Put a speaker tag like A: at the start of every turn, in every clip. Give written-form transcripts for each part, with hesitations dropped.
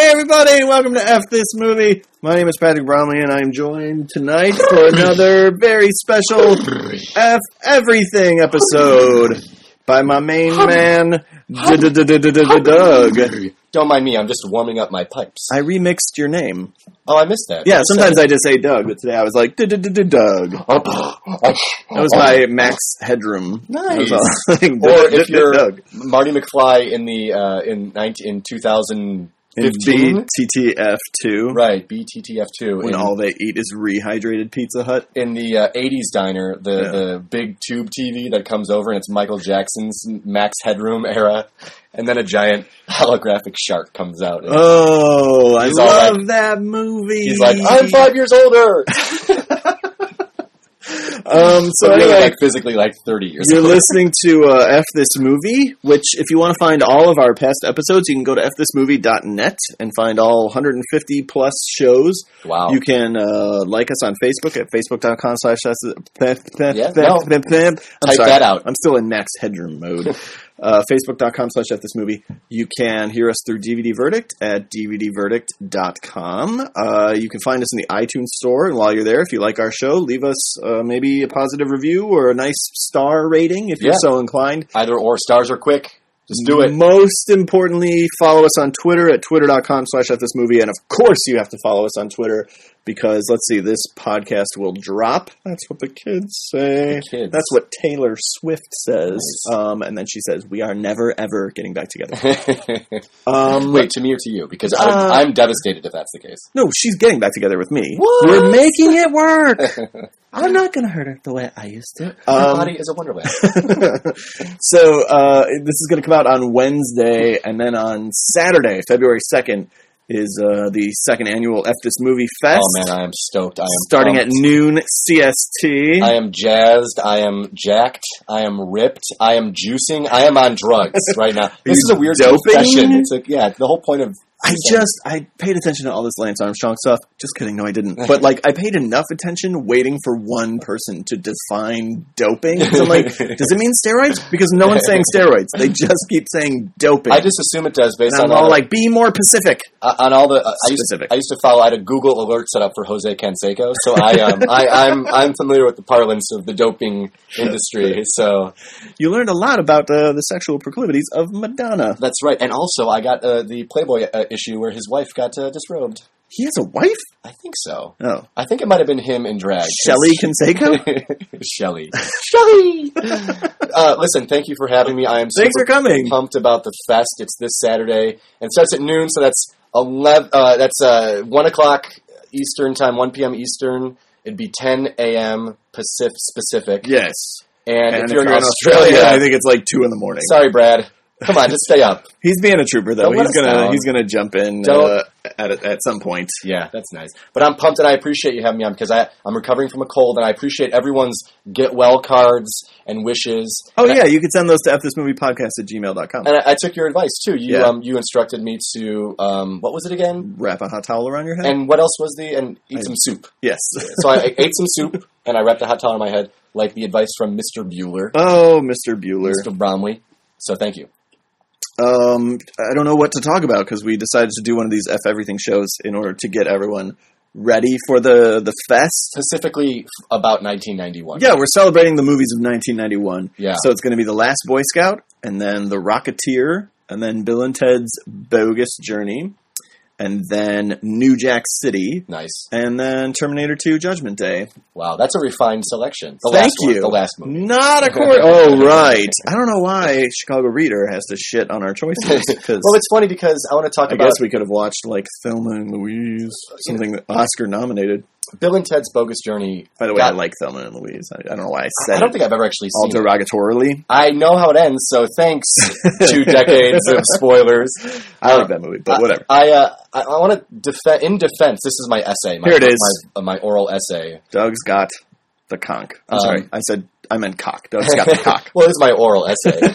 A: everybody, welcome to F This Movie. My name is Patrick Bromley, and I'm joined tonight for another very special F Everything episode by my main man, Doug.
B: Don't mind me, I'm just warming up my pipes.
A: I remixed your name.
B: Oh, I missed that.
A: Yeah, sometimes I just say Doug, but today I was like, Doug. That was my Max Headroom.
B: Nice.
A: Or
B: if you're Marty McFly in 2015.
A: BTTF2.
B: Right, BTTF2.
A: When all they eat is rehydrated Pizza Hut.
B: In the 80s diner, the big tube TV that comes over, and it's Michael Jackson's Max Headroom era, and then a giant holographic shark comes out.
A: Oh, I love that movie.
B: He's like, I'm 5 years older!
A: So
B: really,
A: anyway,
B: like physically like 30 years
A: you're
B: old.
A: listening to F This Movie, which if you want to find all of our past episodes, you can go to fthismovie.net and find all 150 plus shows.
B: Wow.
A: You can like us on Facebook at facebook.com/
B: Type that out.
A: I'm still in Max Headroom mode. Facebook.com/FThisMovie. You can hear us through DVD Verdict at DVDverdict.com. You can find us in the iTunes store, and while you're there, if you like our show, leave us maybe a positive review or a nice star rating if you're so inclined.
B: Either or, stars are quick. Just do it.
A: Most importantly, follow us on Twitter at twitter.com/FThisMovie, and of course you have to follow us on Twitter because, let's see, this podcast will drop. That's what the kids say.
B: The kids.
A: That's what Taylor Swift says.
B: Nice.
A: And then she says, we are never, ever getting back together.
B: Wait, to me or to you? Because I'm devastated if that's the case.
A: No, she's getting back together with me.
B: What?
A: We're making it work. I'm not going to hurt her the way I used to.
B: Her body is a wonderland.
A: So, this is going to come out on Wednesday, and then on Saturday, February 2nd, is the second annual F This Movie Fest.
B: Oh, man, I am stoked. I am
A: starting
B: pumped.
A: at noon CST.
B: I am jazzed. I am jacked. I am ripped. I am juicing. I am on drugs right now. This is a weird confession. It's like, the whole point of...
A: I paid attention to all this Lance Armstrong stuff. Just kidding, no I didn't. But I paid enough attention waiting for one person to define doping. So I'm like, does it mean steroids? Because no one's saying steroids. They just keep saying doping.
B: I just assume it does based
A: and
B: on
A: all be more Pacific.
B: On all the
A: specific.
B: I used to follow. I had a Google alert set up for Jose Canseco, so I'm familiar with the parlance of the doping industry. So
A: you learned a lot about the sexual proclivities of Madonna.
B: That's right, and also I got the Playboy issue where his wife got disrobed.
A: He has a wife?
B: I think so.
A: Oh.
B: I think it might have been him in drag.
A: Shelley Canseco?
B: Shelley. Listen, thank you for having me. I am
A: Thanks for coming.
B: Pumped about the fest. It's this Saturday. And it starts at noon, so that's 1 o'clock Eastern time, 1 p.m. Eastern. It'd be 10 a.m. Pacific.
A: Yes.
B: And if you're in Australia,
A: I think it's 2 in the morning.
B: Sorry, Brad. Come on, just stay up.
A: He's being a trooper, though.
B: He's
A: gonna jump in at some point.
B: Yeah, that's nice. But I'm pumped, and I appreciate you having me on because I'm recovering from a cold, and I appreciate everyone's get well cards and wishes.
A: Oh, and you can send those to fthismoviepodcast@gmail.com.
B: And I took your advice too. You instructed me to what was it again?
A: Wrap a hot towel around your head.
B: And what else was eat some soup.
A: Yes.
B: So I ate some soup, and I wrapped a hot towel on my head, like the advice from Mr. Bueller.
A: Oh, Mr. Bueller.
B: Mr. Bromley. So thank you.
A: I don't know what to talk about because we decided to do one of these F Everything shows in order to get everyone ready for the fest.
B: Specifically about 1991.
A: Yeah, we're celebrating the movies of 1991.
B: Yeah.
A: So it's going to be The Last Boy Scout, and then The Rocketeer, and then Bill and Ted's Bogus Journey, and then New Jack City.
B: Nice.
A: And then Terminator 2 Judgment Day.
B: Wow, that's a refined selection.
A: Thank you.
B: The last movie.
A: Not a quarter. Oh, right. I don't know why Chicago Reader has to shit on our choices.
B: Well, it's funny because I want to talk about...
A: I guess we could have watched, Thelma and Louise, something Oscar nominated.
B: Bill and Ted's Bogus Journey.
A: By the way, I like Thelma and Louise. I don't know why I said it.
B: I don't think I've ever actually seen
A: it. All derogatorily.
B: I know how it ends, so thanks 2 decades of spoilers.
A: I like that movie, but whatever.
B: I want to defend. In defense, this is my essay.
A: Here it is.
B: My oral essay.
A: Doug's got the conch. I'm sorry. I meant cock. Doug's got the cock.
B: Well, this is my oral essay.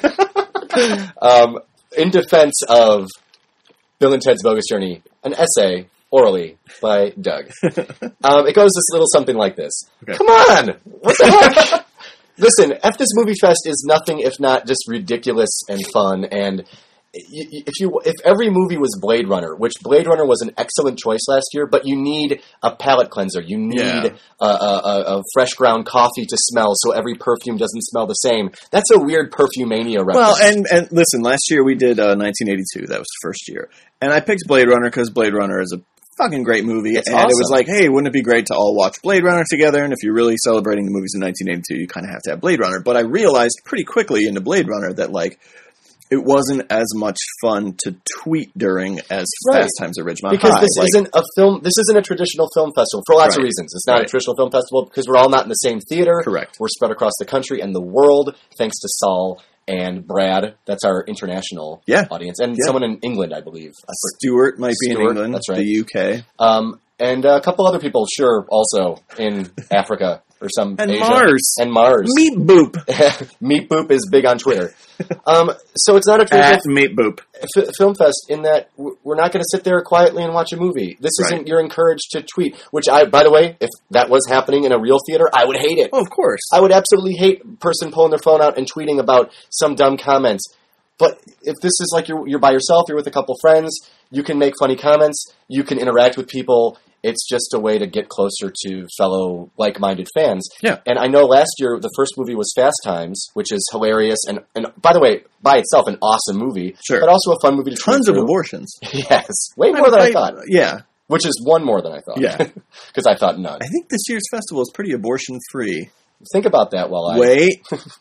B: In defense of Bill and Ted's Bogus Journey, an essay orally by Doug. It goes a little something like this. Okay. Come on! What the heck? Listen, F This Movie Fest is nothing if not just ridiculous and fun, and if every movie was Blade Runner, which Blade Runner was an excellent choice last year, but you need a palate cleanser. You need a fresh ground coffee to smell so every perfume doesn't smell the same. That's a weird perfumania reference.
A: Well, and listen, last year we did 1982. That was the first year. And I picked Blade Runner because Blade Runner is a fucking great movie.
B: It's
A: and
B: awesome.
A: It was like, hey, wouldn't it be great to all watch Blade Runner together? And if you're really celebrating the movies in 1982, you kind of have to have Blade Runner. But I realized pretty quickly into Blade Runner that, like, it wasn't as much fun to tweet during as Fast Times at Ridgemont
B: because
A: High.
B: this isn't a film. This isn't a traditional film festival for lots of reasons. It's not a traditional film festival because we're all not in the same theater.
A: Correct.
B: We're spread across the country and the world, thanks to Saul and Brad. That's our international audience, and someone in England, I believe.
A: Stuart might be in England.
B: That's right.
A: The UK.
B: And a couple other people, sure, also in Africa or some
A: and
B: Asia.
A: Mars.
B: And Mars.
A: Meat Boop.
B: Meat Boop is big on Twitter. So it's not a
A: At Meat Boop.
B: film fest in that we're not going to sit there quietly and watch a movie. This isn't, you're encouraged to tweet, which by the way, if that was happening in a real theater, I would hate it.
A: Oh, of course.
B: I would absolutely hate a person pulling their phone out and tweeting about some dumb comments. But if this is like you're by yourself, you're with a couple friends, you can make funny comments, you can interact with people. It's just a way to get closer to fellow like-minded fans.
A: Yeah.
B: And I know last year the first movie was Fast Times, which is hilarious and by the way, by itself an awesome movie.
A: Sure.
B: But also a fun movie to
A: Tons of abortions.
B: Yes. Way more than I thought.
A: Yeah.
B: Which is one more than I thought.
A: Yeah.
B: Because I thought none.
A: I think this year's festival is pretty abortion-free.
B: Think about that while I...
A: Wait.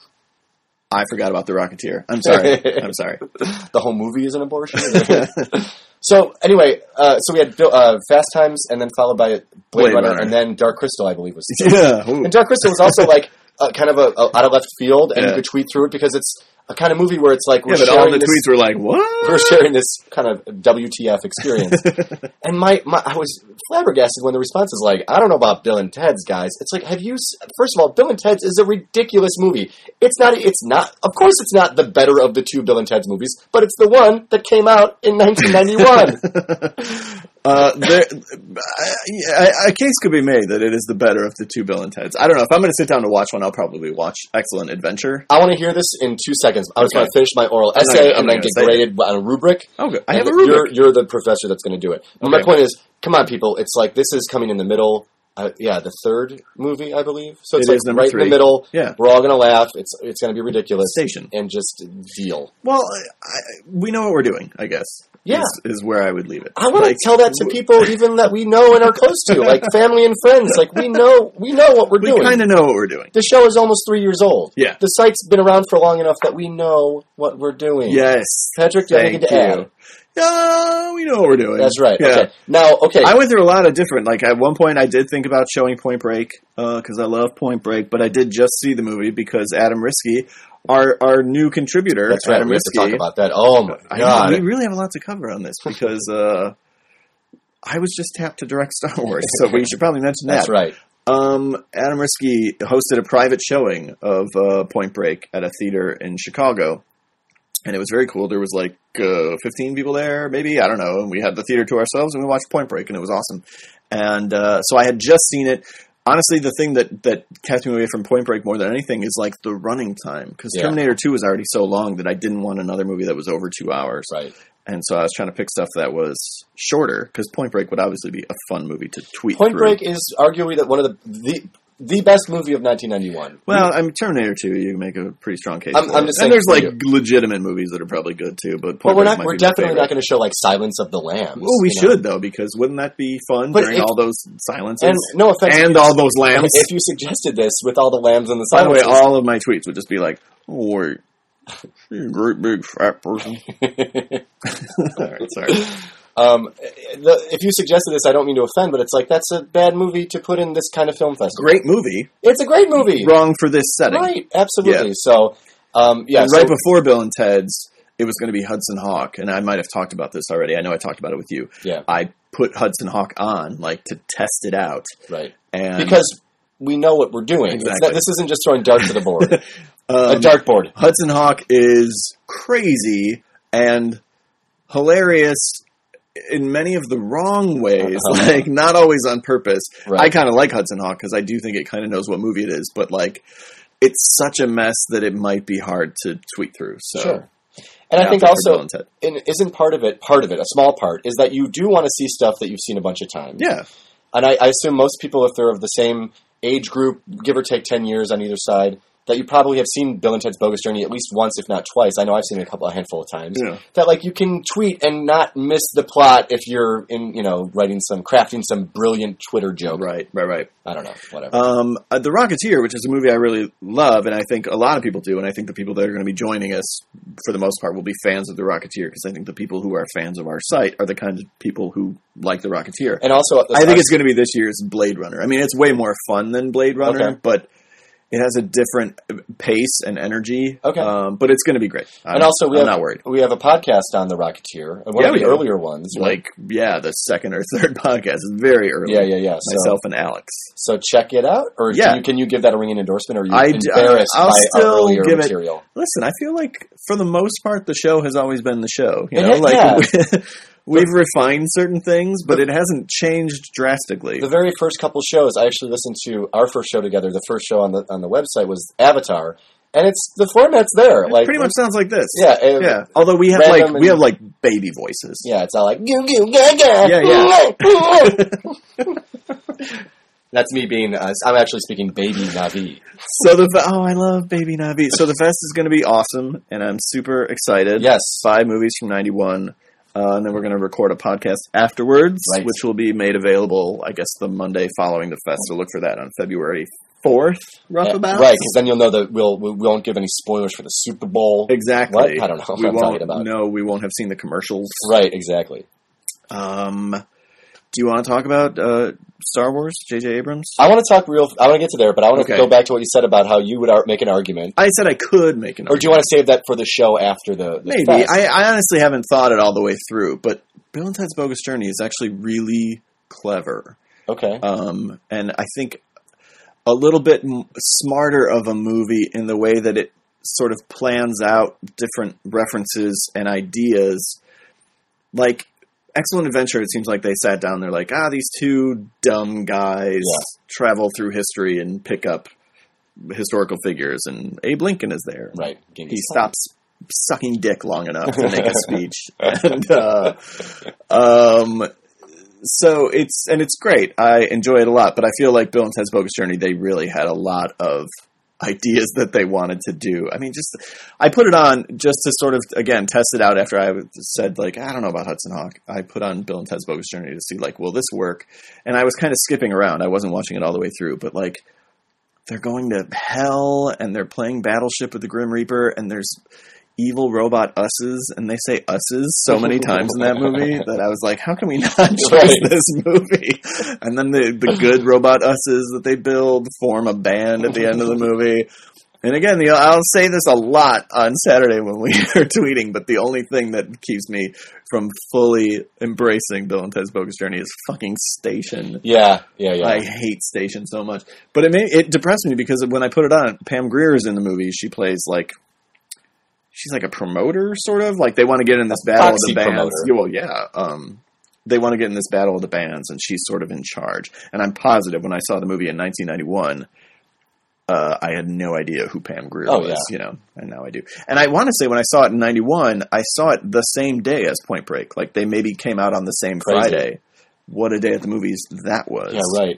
A: I forgot about The Rocketeer. I'm sorry. I'm sorry.
B: The whole movie is an abortion? So, anyway, so we had Fast Times and then followed by Blade Runner. And then Dark Crystal, I believe, was...
A: Yeah. Ooh.
B: And Dark Crystal was also like kind of a out of left field, and you could tweet through it because it's a kind of movie where it's like...
A: But all the tweets were like, what?
B: We're sharing this kind of WTF experience. And I was flabbergasted when the response was like, I don't know about Bill and Ted's, guys. It's like, first of all, Bill and Ted's is a ridiculous movie. It's not, of course it's not the better of the two Bill and Ted's movies, but it's the one that came out in 1991.
A: A case could be made that it is the better of the two Bill and Ted's. I don't know. If I'm going to sit down to watch one, I'll probably watch Excellent Adventure.
B: I want to hear this in 2 seconds. I just want to finish my oral essay and then get graded on a rubric.
A: Oh, good. I have a rubric.
B: You're the professor that's going to do it. But my point is, come on, people. It's like this is coming in the middle. The third movie, I believe. So it's like right 3. In the middle. Yeah. We're all going to laugh. It's going to be ridiculous.
A: Station.
B: And just deal.
A: Well, we know what we're doing, I guess.
B: Yeah.
A: Is where I would leave it.
B: I want to tell that to people even that we know and are close to, like family and friends. Like we know what we're doing.
A: We kind of know what we're doing.
B: The show is almost 3 years old.
A: Yeah.
B: The site's been around for long enough that we know what we're doing.
A: Yes.
B: Patrick, do you have anything to add?
A: We know what we're doing.
B: That's right.
A: Yeah.
B: Okay.
A: I went through a lot of different, like at one point I did think about showing Point Break, because I love Point Break, but I did just see the movie because Adam Risky, our new contributor.
B: That's right.
A: Adam
B: We have
A: Risky,
B: to talk about that. Oh my God.
A: We really have a lot to cover on this because I was just tapped to direct Star Wars, so we should probably mention that.
B: That's right.
A: Adam Risky hosted a private showing of Point Break at a theater in Chicago. And it was very cool. There was like 15 people there, maybe. I don't know. And we had the theater to ourselves, and we watched Point Break, and it was awesome. And so I had just seen it. Honestly, the thing that kept me away from Point Break more than anything is like the running time. Because Terminator 2 was already so long that I didn't want another movie that was over 2 hours.
B: Right.
A: And so I was trying to pick stuff that was shorter, because Point Break would obviously be a fun movie to tweet
B: Point
A: through.
B: Break is arguably one of the best movie of 1991.
A: Well, I mean, Terminator 2, you can make a pretty strong case.
B: I'm just saying,
A: and there's like legitimate movies that are probably good too, but
B: we're definitely not going to show like Silence of the Lambs.
A: Well, we should though, because wouldn't that be fun during all those silences?
B: And no offense,
A: and all those lambs.
B: If you suggested this with all the lambs and the
A: silences, by the way,
B: silences,
A: all of my tweets would just be like, "Oh wait, you're a great big fat person." All right, sorry.
B: If you suggested this, I don't mean to offend, but it's like that's a bad movie to put in this kind of film festival.
A: Great movie.
B: It's a great movie.
A: Wrong for this setting.
B: Right, absolutely.
A: Yeah.
B: So,
A: right before Bill and Ted's, it was going to be Hudson Hawk, and I might have talked about this already. I know I talked about it with you.
B: Yeah.
A: I put Hudson Hawk on, like, to test it out.
B: Right.
A: And
B: because we know what we're doing.
A: Exactly.
B: This isn't just throwing darts at a board. A dartboard.
A: Hudson Hawk is crazy and hilarious in many of the wrong ways, like not always on purpose. Right. I kind of like Hudson Hawk because I do think it kind of knows what movie it is, but like it's such a mess that it might be hard to tweet through. So.
B: Sure. And I think
A: for
B: also,
A: Bill and Ted.
B: isn't part of it, a small part, is that you do want to see stuff that you've seen a bunch of times.
A: Yeah.
B: And I assume most people, if they're of the same age group, give or take 10 years on either side, that you probably have seen Bill and Ted's Bogus Journey at least once, if not twice. I know I've seen it a handful of times.
A: Yeah.
B: That, like, you can tweet and not miss the plot if you're crafting some brilliant Twitter joke.
A: Right.
B: I don't know, whatever.
A: The Rocketeer, which is a movie I really love, and I think a lot of people do, and I think the people that are going to be joining us, for the most part, will be fans of The Rocketeer, because I think the people who are fans of our site are the kinds of people who like The Rocketeer.
B: And also,
A: I think it's going to be this year's Blade Runner. I mean, it's way more fun than Blade Runner, but it has a different pace and energy. Okay. But it's going to be great. I'm not worried.
B: We have a podcast on The Rocketeer. One of the earlier ones.
A: Right? The second or third podcast is very early.
B: Yeah.
A: Myself and Alex.
B: So check it out? Or can you give that a ringing endorsement? Or are you embarrassed by our earlier material?
A: Listen, I feel like, for the most part, the show has always been the show. We've refined certain things, but it hasn't changed drastically.
B: The very first couple shows, I actually listened to our first show together. The first show on the website was Avatar, and the format's there.
A: It pretty much sounds like this.
B: Yeah.
A: Although we have baby voices.
B: Yeah, it's all like goo goo gaga.
A: Yeah.
B: That's me being. I'm actually speaking Baby Na'vi.
A: I love Baby Na'vi. So the fest is going to be awesome, and I'm super excited.
B: Yes,
A: 5 movies from '91. And then we're going to record a podcast afterwards, which will be made available, I guess, the Monday following the fest. So look for that on February 4th, about.
B: Right, because then you'll know that we won't give any spoilers for the Super Bowl.
A: Exactly.
B: What? I don't know what I'm talking about.
A: No, we won't have seen the commercials.
B: Right, exactly.
A: Do you want to talk about Star Wars, J.J. Abrams?
B: I want to get to there, but I want to go back to what you said about how you would make an argument.
A: I said I could make an argument.
B: Or do you want to save that for the show after the
A: Maybe.
B: fest?
A: I honestly haven't thought it all the way through, but Bill and Ted's Bogus Journey is actually really clever.
B: Okay.
A: And I think a little bit smarter of a movie in the way that it sort of plans out different references and ideas. Like Excellent Adventure, it seems like they sat down, they're like, these two dumb guys travel through history and pick up historical figures, and Abe Lincoln is there.
B: Right.
A: He stops sucking dick long enough to make a speech. And, so it's great. I enjoy it a lot, but I feel like Bill and Ted's Bogus Journey, they really had a lot of ideas that they wanted to do. I mean, I put it on just to sort of, again, test it out after I said, I don't know about Hudson Hawk. I put on Bill and Ted's Bogus Journey to see, will this work? And I was kind of skipping around. I wasn't watching it all the way through, but, they're going to hell, and they're playing Battleship with the Grim Reaper, and there's evil robot usses, and they say usses so many times in that movie that I was like, how can we not choose this movie? And then the good robot usses that they build form a band at the end of the movie. And again, I'll say this a lot on Saturday when we are tweeting, but the only thing that keeps me from fully embracing Bill and Ted's Bogus Journey is fucking Station.
B: Yeah.
A: I hate Station so much. But it depressed me because when I put it on, Pam Grier is in the movie. She plays she's like a promoter, sort of. They want to get in this battle of the bands. They want to get in this battle of the bands, and she's sort of in charge. And I'm positive when I saw the movie in 1991, I had no idea who Pam Grier was, and now I do. And I want to say when I saw it in 91, I saw it the same day as Point Break. They maybe came out on the same Friday. What a day at the movies that was.
B: Yeah, right.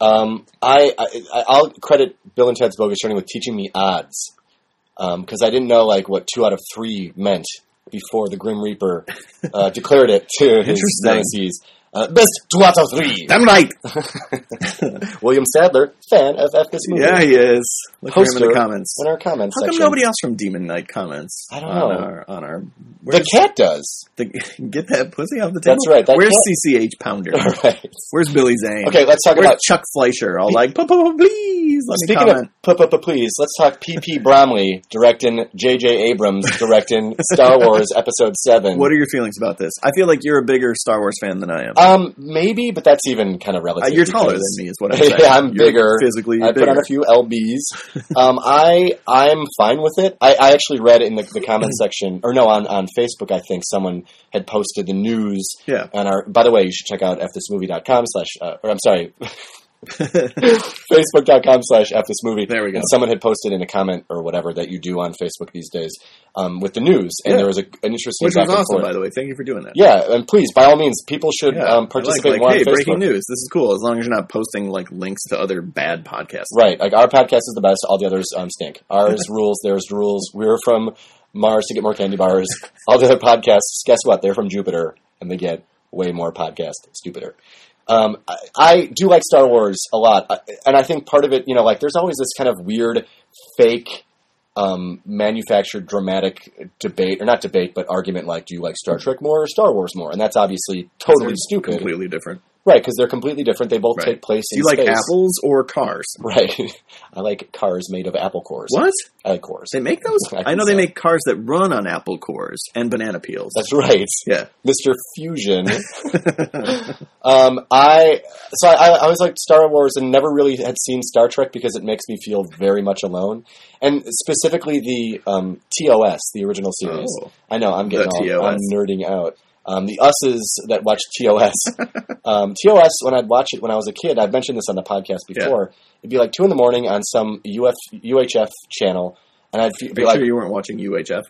B: I'll credit Bill and Ted's Bogus Journey with teaching me odds. Because I didn't know, 2 out of 3 meant before the Grim Reaper declared it to his nemesis. Best 2 out of 3.
A: I'm right.
B: William Sadler, fan of this movie.
A: Yeah, he is. Look for him in the comments.
B: In our comments
A: How come
B: section.
A: nobody else from Demon Knight comments?
B: I don't know.
A: The
B: cat does.
A: Get that pussy off the table.
B: That's right.
A: Where's CCH Pounder?
B: Right.
A: Where's Billy Zane?
B: Okay, let's talk about
A: Chuck Fleischer. All please.
B: Speaking of please, let's talk P.P. Bromley directing J.J. Abrams directing Star Wars Episode 7.
A: What are your feelings about this? I feel like you're a bigger Star Wars fan than I am.
B: Maybe, but that's even kind of relative.
A: You're taller than me, is what I'm saying.
B: Yeah, I'm bigger.
A: Physically,
B: I put on a few lbs. I'm fine with it. I actually read in the comment section, or no, on Facebook, I think someone had posted the news.
A: Yeah.
B: On our. By the way, you should check out fthismovie.com / or I'm sorry. Facebook.com/fthismovie.
A: There we go.
B: And someone had posted in a comment or whatever that you do on Facebook these days with the news. And there was an interesting
A: Which was
B: back and
A: awesome,
B: forth.
A: by the way. Thank you for doing that.
B: Yeah, and please, by all means, people should participate more
A: hey,
B: on Facebook.
A: breaking news. This is cool, as long as you're not posting like links to other bad podcasts.
B: Right, like our podcast is the best. All the others stink. Ours rules. Theirs rules. We're from Mars to get more candy bars. All the other podcasts, guess what? They're from Jupiter, and they get way more podcast stupider. I do like Star Wars a lot, and I think part of it, like there's always this kind of weird, fake, manufactured dramatic debate, or not debate, but argument like, do you like Star Trek more or Star Wars more? And that's obviously totally stupid.
A: Completely different.
B: Right, because they're completely different. They both take place in space.
A: Do you like apples or cars?
B: Right. I like cars made of apple cores.
A: What?
B: I like cores.
A: They make those? I know they make cars that run on apple cores and banana peels.
B: That's right.
A: Yeah.
B: Mr. Fusion. I always liked Star Wars and never really had seen Star Trek because it makes me feel very much alone. And specifically the TOS, the original series.
A: Oh.
B: I know, I'm nerding out. The us's that watch TOS. TOS, when I'd watch it when I was a kid, I've mentioned this on the podcast before, it'd be like 2 a.m. on some UHF channel, and I'd be like...
A: sure you weren't watching UHF.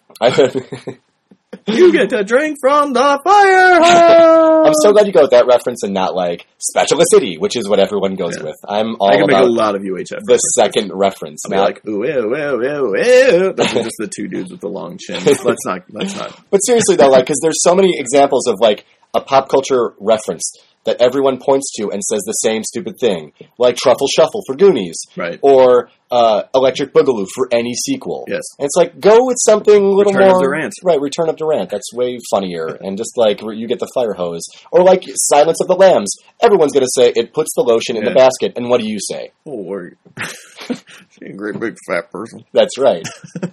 A: You get to drink from the fire hose!
B: I'm so glad you go with that reference and not like Spatula City, which is what everyone goes with. I'm all
A: I can
B: about
A: make a lot of UHF
B: the second reference.
A: I'll be like, ooh, ew, ew, ew, ew. Those are just the two dudes with the long chins. Let's not.
B: But seriously though, like, because there's so many examples of like a pop culture reference that everyone points to and says the same stupid thing, like Truffle Shuffle for Goonies,
A: right?
B: Or Electric Boogaloo for any sequel.
A: Yes,
B: and it's like, go with something a little
A: Return
B: more
A: of Durant.
B: Right? Return of Durant. That's way funnier, and just like you get the fire hose, or like Silence of the Lambs. Everyone's going to say it puts the lotion in the basket, and what do you say?
A: Oh, a great big fat person.
B: That's right.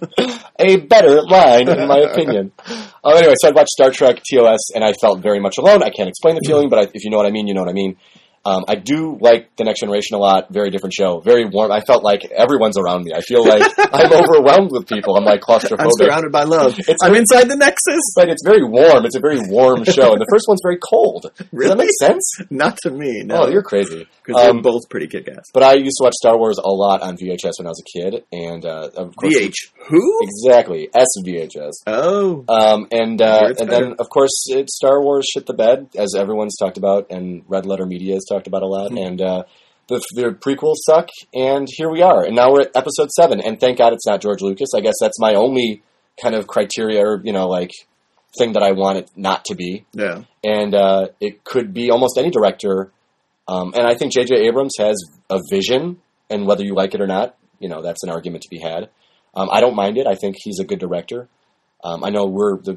B: A better line, in my opinion. Anyway, so I'd watched Star Trek TOS, and I felt very much alone. I can't explain the feeling, but if you know what I mean, you know what I mean. I do like The Next Generation a lot. Very different show. Very warm. I felt like everyone's around me. I feel like I'm overwhelmed with people. I'm like claustrophobic.
A: I'm surrounded by love. I'm inside the Nexus.
B: But it's very warm. It's a very warm show. And the first one's very cold.
A: Really?
B: Does that make sense?
A: Not to me, no.
B: Oh, you're crazy.
A: Because they're both pretty kick-ass.
B: But I used to watch Star Wars a lot on VHS when I was a kid. And, of course...
A: Who?
B: Exactly. SVHS.
A: Oh.
B: And then, of course, Star Wars shit the bed, as everyone's talked about, and Red Letter Media has talked about a lot. Mm-hmm. And the prequels suck, and here we are. And now we're at episode 7, and thank God it's not George Lucas. I guess that's my only kind of criteria, or, thing that I want it not to be.
A: Yeah.
B: And it could be almost any director. And I think J.J. Abrams has a vision, and whether you like it or not, that's an argument to be had. I don't mind it. I think he's a good director. I know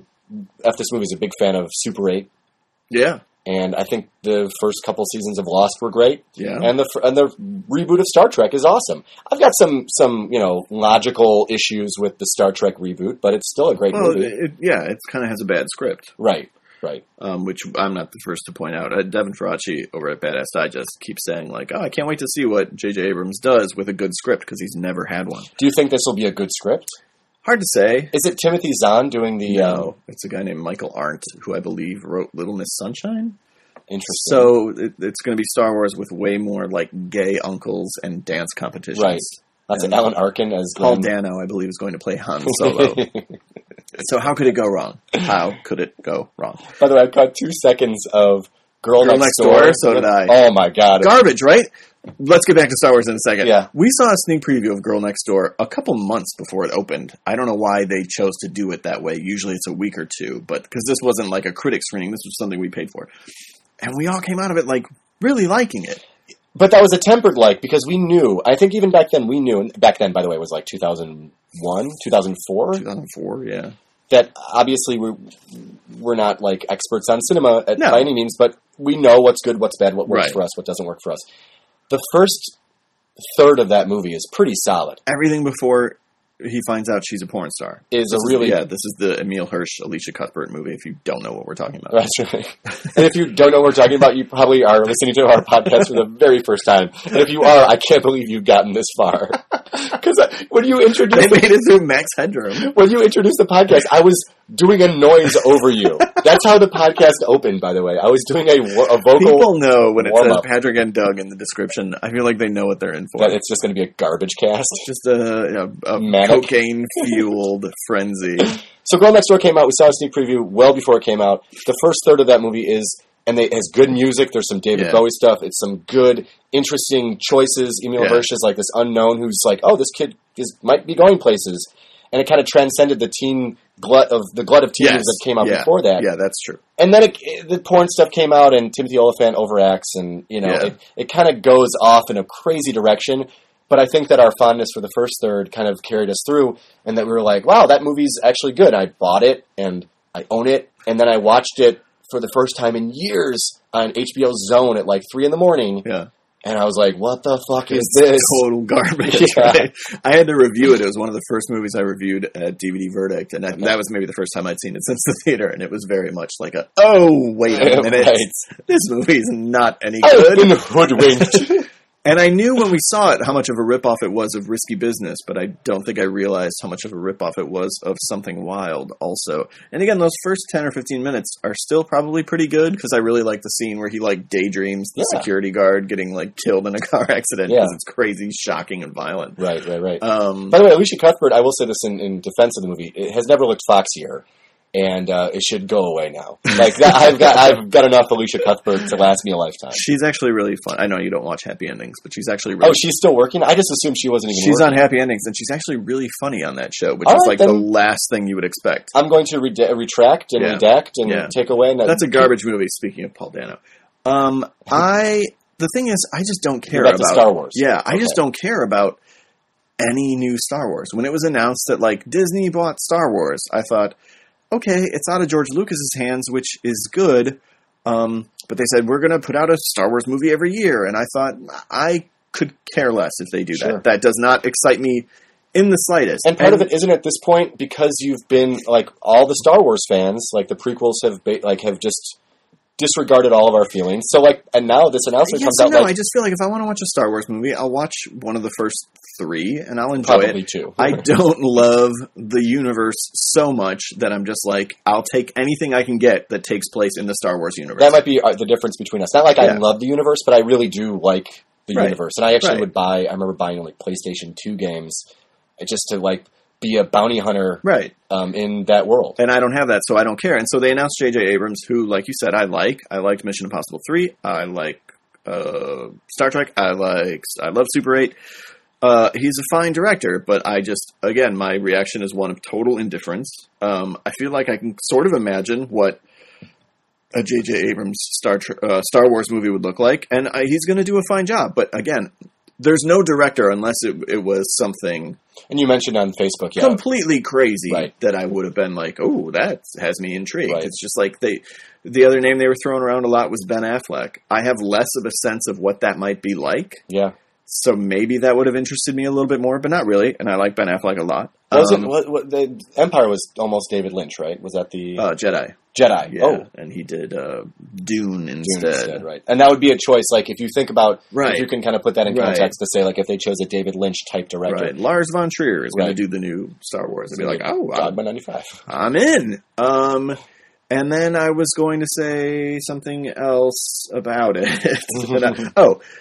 B: This Movie is a big fan of Super 8.
A: Yeah.
B: And I think the first couple seasons of Lost were great.
A: Yeah.
B: And the reboot of Star Trek is awesome. I've got some logical issues with the Star Trek reboot, but it's still a great movie.
A: It kind of has a bad script.
B: Right.
A: Which I'm not the first to point out. Devin Faraci over at Badass Digest keeps saying, like, I can't wait to see what J.J. Abrams does with a good script, because he's never had one.
B: Do you think this will be a good script?
A: Hard to say.
B: Is it Timothy Zahn doing the...
A: No, it's a guy named Michael Arndt, who I believe wrote Little Miss Sunshine.
B: Interesting.
A: So it's going to be Star Wars with way more, like, gay uncles and dance competitions.
B: Right. That's Alan Arkin as
A: Paul Dano, I believe, is going to play Han Solo. So how could it go wrong? How could it go wrong?
B: By the way, I caught 2 seconds of Girl Next Door.
A: So did I.
B: Oh, my God.
A: Garbage, right? Let's get back to Star Wars in a second.
B: Yeah.
A: We saw a sneak preview of Girl Next Door a couple months before it opened. I don't know why they chose to do it that way. Usually it's a week or two, but because this wasn't like a critic screening, this was something we paid for. And we all came out of it like really liking it.
B: But that was a tempered like, because we knew, I think even back then we knew, and back then, by the way, it was like 2001, 2004?
A: 2004, yeah.
B: That obviously we're not like experts on cinema by any means, but we know what's good, what's bad, what works for us, what doesn't work for us. The first third of that movie is pretty solid.
A: Everything before he finds out she's a porn star. This is the Emile Hirsch, Alicia Cuthbert movie, if you don't know what we're talking about.
B: That's right. And if you don't know what we're talking about, you probably are listening to our podcast for the very first time. And if you are, I can't believe you've gotten this far. Because when you introduced...
A: They made it through Max Headroom.
B: When you introduced the podcast, I was doing a noise over you. That's how the podcast opened, by the way. I was doing a vocal...
A: People know when it says
B: warm-up.
A: Patrick and Doug in the description. I feel like they know what they're in for.
B: That it's just going to be a garbage cast.
A: Just a
B: Manic.
A: cocaine-fueled frenzy.
B: So Girl Next Door came out. We saw a sneak preview well before it came out. The first third of that movie is... And it has good music. There's some David Bowie stuff. It's some good, interesting choices. Emil Hirsch is like this unknown who's like, oh, this kid might be going places. And it kind of transcended the glut of teenagers that came out before that.
A: Yeah, that's true.
B: And then the porn stuff came out, and Timothy Olyphant overacts, and it kind of goes off in a crazy direction. But I think that our fondness for the first third kind of carried us through, and that we were like, wow, that movie's actually good. I bought it, and I own it, and then I watched it for the first time in years on HBO Zone at like 3 a.m.
A: Yeah.
B: And I was like, what the fuck is this?
A: Total garbage.
B: Yeah.
A: Right? I had to review it. It was one of the first movies I reviewed at DVD Verdict. And that was maybe the first time I'd seen it since the theater. And it was very much like wait a minute.
B: Right.
A: This movie's not any
B: I've
A: good.
B: been hoodwinked.
A: And I knew when we saw it how much of a ripoff it was of Risky Business, but I don't think I realized how much of a ripoff it was of Something Wild also. And again, those first 10 or 15 minutes are still probably pretty good, because I really like the scene where he like daydreams the security guard getting like killed in a car accident, because it's crazy, shocking, and violent.
B: Right. By the way, Alicia Cuthbert, I will say this in defense of the movie, it has never looked foxier. And it should go away now. Like that, I've got enough Alicia Cuthbert to last me a lifetime.
A: She's actually really fun. I know you don't watch Happy Endings, but she's actually really.
B: Oh, she's still working. I just assumed she wasn't even.
A: She's
B: working.
A: on Happy Endings, and she's actually really funny on that show, which is like the last thing you would expect.
B: I'm going to retract and redact and take away. And
A: that's a garbage movie. Speaking of Paul Dano, the thing is, I just don't care about
B: Star Wars.
A: Yeah, I just don't care about any new Star Wars. When it was announced that like Disney bought Star Wars, I thought, okay, it's out of George Lucas's hands, which is good. But they said, we're going to put out a Star Wars movie every year. And I thought, I could care less if they do that. That does not excite me in the slightest.
B: And part of it isn't at this point because you've been, like, all the Star Wars fans, like, the prequels have just disregarded all of our feelings. So, like, and now this announcement comes out.
A: No, I just feel like if I want to watch a Star Wars movie, I'll watch one of the first 3 and I'll enjoy
B: probably
A: it.
B: 2.
A: I don't love the universe so much that I'm just like, I'll take anything I can get that takes place in the Star Wars universe.
B: That might be the difference between us. Not like I love the universe, but I really do like the universe. And I actually would buy, I remember buying like PlayStation 2 games just to like be a bounty hunter in that world.
A: And I don't have that, so I don't care. And so they announced J.J. Abrams, who, like you said, I like. I liked Mission Impossible 3. I like Star Trek. I love Super 8. He's a fine director, but I just, again, my reaction is one of total indifference. I feel like I can sort of imagine what a J.J. Abrams Star Wars movie would look like, and he's going to do a fine job. But again, there's no director unless it was something.
B: And you mentioned on Facebook,
A: completely crazy that I would have been like, oh, that has me intrigued. It's just like the other name they were throwing around a lot was Ben Affleck. I have less of a sense of what that might be like.
B: Yeah.
A: So maybe that would have interested me a little bit more, but not really. And I like Ben Affleck a lot.
B: The Empire was almost David Lynch, right? Was that the
A: Jedi?
B: Jedi.
A: Yeah. Oh, and he did Dune instead.
B: Right? And that would be a choice. Like if you think about, if you can kind of put that in context to say, like if they chose a David Lynch type director,
A: Lars von Trier is going to do the new Star Wars. I'd be like, oh,
B: Dogma 95.
A: I'm in. And then I was going to say something else about it.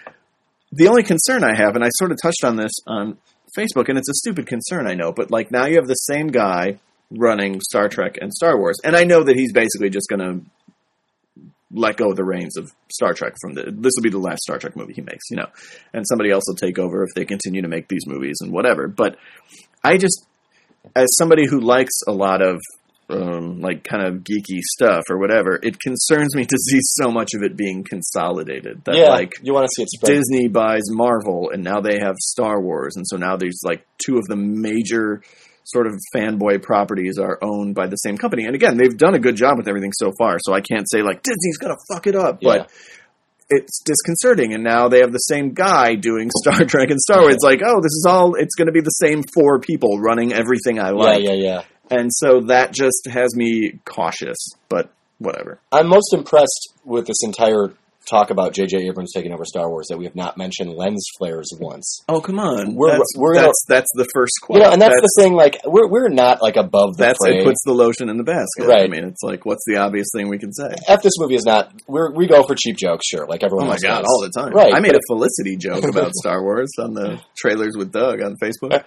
A: The only concern I have, and I sort of touched on this on Facebook, and it's a stupid concern, I know, but like now you have the same guy running Star Trek and Star Wars, and I know that he's basically just going to let go of the reins of Star Trek this will be the last Star Trek movie he makes, and somebody else will take over if they continue to make these movies and whatever. But I just, as somebody who likes a lot of like kind of geeky stuff or whatever, it concerns me to see so much of it being consolidated. That like
B: you want to see it spread.
A: Disney buys Marvel and now they have Star Wars, and so now there's like 2 of the major sort of fanboy properties are owned by the same company. And again, they've done a good job with everything so far, so I can't say like Disney's gonna fuck it up, but it's disconcerting. And now they have the same guy doing Star Trek and Star Wars. It's like, oh, it's going to be the same 4 people running everything I like.
B: Yeah.
A: And so that just has me cautious, but whatever.
B: I'm most impressed with this entire talk about J.J. Abrams taking over Star Wars that we have not mentioned lens flares once.
A: Oh, come on.
B: That's
A: the first quote.
B: And that's the thing, like, we're not, like, above the fray.
A: It puts the lotion in the basket.
B: Right.
A: I mean, it's like, what's the obvious thing we can say?
B: This movie is not, we go for cheap jokes, sure, like everyone else does.
A: all the time.
B: Right.
A: I made a Felicity joke about Star Wars on the Trailers with Doug on Facebook.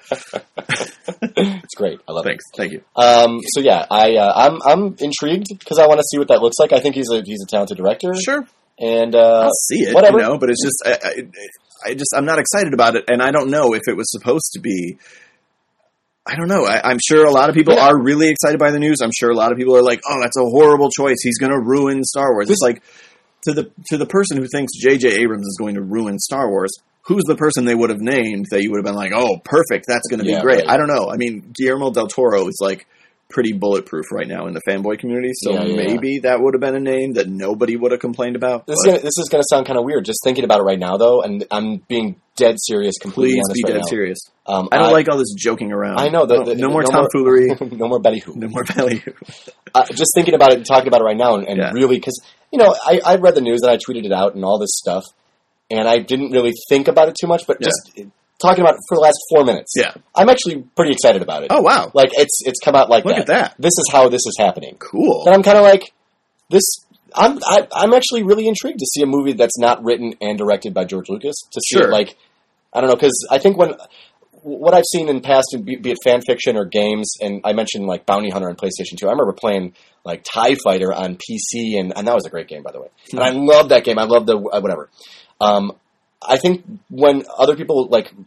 B: It's great. I love it.
A: Thank you.
B: So yeah, I'm intrigued because I want to see what that looks like. I think he's a talented director.
A: Sure.
B: And
A: I'll see it,
B: whatever.
A: but it's just I'm not excited about it, and I don't know if it was supposed to be. I don't know. I'm sure a lot of people are really excited by the news. I'm sure a lot of people are like, "Oh, that's a horrible choice. He's going to ruin Star Wars." It's like to the person who thinks J.J. Abrams is going to ruin Star Wars. Who's the person they would have named that you would have been like, "Oh, perfect. That's going to be great." Right. I don't know. I mean, Guillermo del Toro is like pretty bulletproof right now in the fanboy community, so maybe that would have been a name that nobody would have complained about. This
B: is going to sound kind of weird, just thinking about it right now, though, and I'm being dead serious, completely honest
A: Please be
B: right
A: dead
B: now.
A: serious. I don't like all this joking around.
B: I know.
A: No more tomfoolery.
B: No more ballyhoo.
A: No more ballyhoo.
B: Just thinking about it and talking about it right now, and really, because, I read the news and I tweeted it out and all this stuff, and I didn't really think about it too much, but just talking about it for the last 4 minutes.
A: Yeah.
B: I'm actually pretty excited about it.
A: Oh, wow.
B: Like, it's come out like
A: Look at that.
B: This is how this is happening.
A: Cool.
B: And I'm kind of like, I'm actually really intrigued to see a movie that's not written and directed by George Lucas. To see it, like, I don't know, because I think what I've seen in past, be it fan fiction or games, and I mentioned, like, Bounty Hunter on PlayStation 2. I remember playing, like, TIE Fighter on PC, and that was a great game, by the way. Mm-hmm. And I love that game. I love the, whatever. I think when other people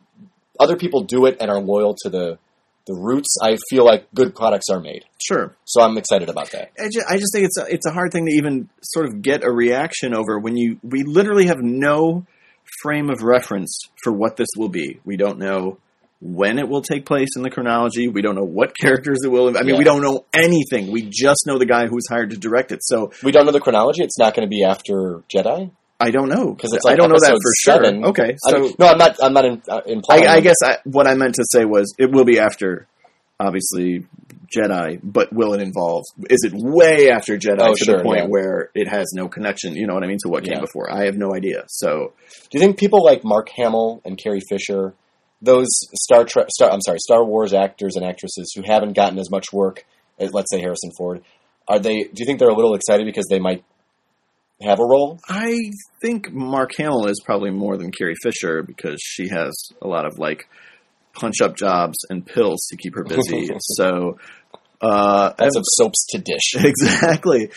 B: do it and are loyal to the roots, I feel like good products are made.
A: Sure.
B: So I'm excited about that.
A: I just think it's a hard thing to even sort of get a reaction over when we literally have no frame of reference for what this will be. We don't know when it will take place in the chronology. We don't know what characters it will. I mean, we don't know anything. We just know the guy who's hired to direct it. So
B: we don't know the chronology. It's not going to be after Jedi.
A: I don't know
B: because it's like
A: I don't know that for
B: 7.
A: Sure. Okay, so
B: I'm not implying.
A: I guess what I meant to say was it will be after, obviously, Jedi, but will it involve? Is it way after Jedi to the point where it has no connection? You know what I mean? To what came before? I have no idea. So,
B: do you think people like Mark Hamill and Carrie Fisher, those Star Wars actors and actresses who haven't gotten as much work as, let's say, Harrison Ford, do you think they're a little excited because they might have a role?
A: I think Mark Hamill is probably more than Carrie Fisher because she has a lot of like punch-up jobs and pills to keep her busy. So
B: that's of soaps to dish.
A: Exactly.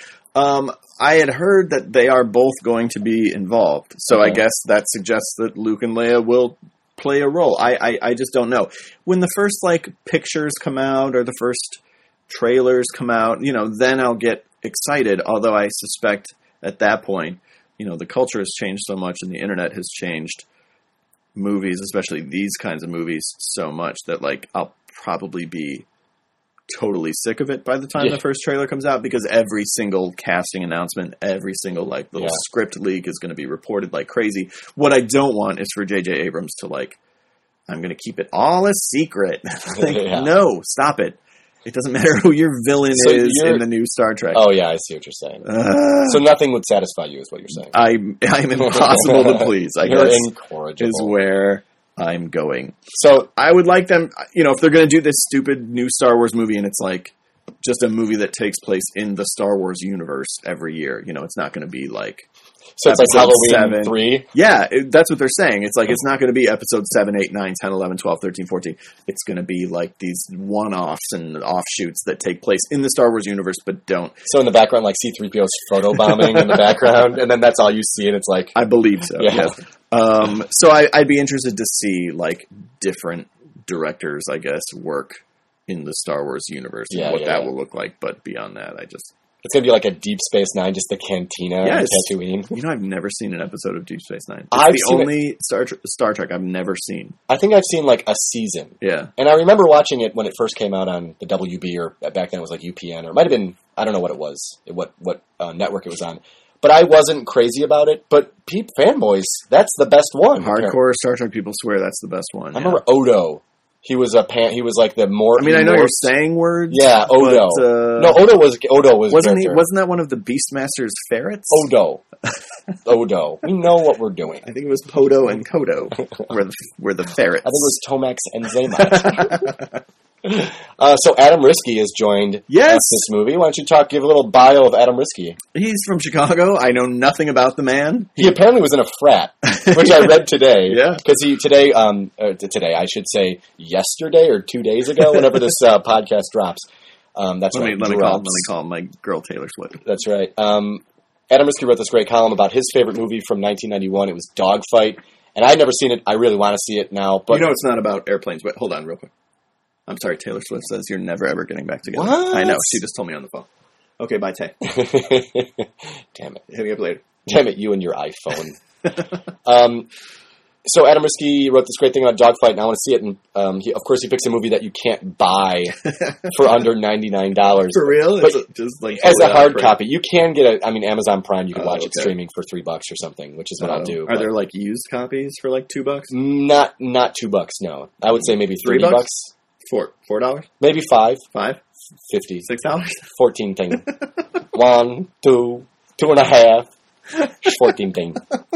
A: I had heard that they are both going to be involved. So I guess that suggests that Luke and Leia will play a role. I just don't know. When the first like pictures come out or the first trailers come out, then I'll get excited. Although I suspect at that point, the culture has changed so much and the internet has changed movies, especially these kinds of movies, so much that like I'll probably be totally sick of it by the time the first trailer comes out because every single casting announcement, every single like little script leak is going to be reported like crazy. What I don't want is for J.J. Abrams to like, I'm going to keep it all a secret. No, stop it. It doesn't matter who your villain is in the new Star Trek.
B: Oh, yeah, I see what you're saying. So nothing would satisfy you is what you're saying.
A: I'm impossible to please, I guess,
B: incorrigible.
A: Is where I'm going. So I would like them, if they're going to do this stupid new Star Wars movie and it's like just a movie that takes place in the Star Wars universe every year, it's not going to be like...
B: So it's like Halloween 3?
A: Yeah, that's what they're saying. It's like, it's not going to be episode 7, 8, 9, 10, 11, 12, 13, 14. It's going to be like these one-offs and offshoots that take place in the Star Wars universe, but don't.
B: So in the background, like C-3PO's photobombing in the background, and then that's all you see, and it's like...
A: I believe so, yes. So I'd be interested to see, like, different directors, I guess, work in the Star Wars universe and what that will look like, but beyond that,
B: It's going to be like a Deep Space Nine, just the cantina on Tatooine.
A: I've never seen an episode of Deep Space Nine. It's the only Star Trek I've never seen.
B: I think I've seen like a season.
A: Yeah.
B: And I remember watching it when it first came out on the WB, or back then it was like UPN, or it might have been, I don't know what it was, what network it was on. But I wasn't crazy about it. But fanboys, that's the best one.
A: Hardcore Star Trek people swear that's the best one.
B: I remember Odo He was like the more.
A: I mean, I know you're saying words.
B: Yeah, Odo.
A: But,
B: no, Odo was
A: wasn't he? Wasn't that one of the Beastmaster's ferrets?
B: Odo. Odo. We know what we're doing.
A: I think it was Podo and Kodo were the ferrets.
B: I think it was Tomax and Zaymot. So Adam Risky has joined this movie. Why don't you give a little bio of Adam Risky?
A: He's from Chicago. I know nothing about the man.
B: He apparently was in a frat, which I read today.
A: Yeah.
B: Because today, I should say yesterday or 2 days ago, whenever this podcast drops. That's
A: let me call him my girl Taylor Swift.
B: That's right. Adam Risky wrote this great column about his favorite movie from 1991. It was Dogfight. And I'd never seen it. I really want to see it now. But
A: it's not about airplanes. But hold on real quick. I'm sorry, Taylor Swift says you're never ever getting back together.
B: What?
A: I know. She just told me on the phone. Okay, bye, Tay.
B: Damn it.
A: Hit me up later.
B: Damn it, you and your iPhone. So Adam Risky wrote this great thing about Dogfight, and I want to see it. And he picks a movie that you can't buy for under $99.
A: For real?
B: But
A: just like
B: as a hard copy, you can get Amazon Prime. You can watch it
A: okay.
B: streaming for $3 or something, which is what I'll do.
A: Are there like used copies for like $2?
B: Not $2. No, I would say maybe $3.
A: $4?
B: Maybe $5.
A: $5?
B: $50.
A: $6?
B: 14 thing. 1, 2, 2.5. 14 thing.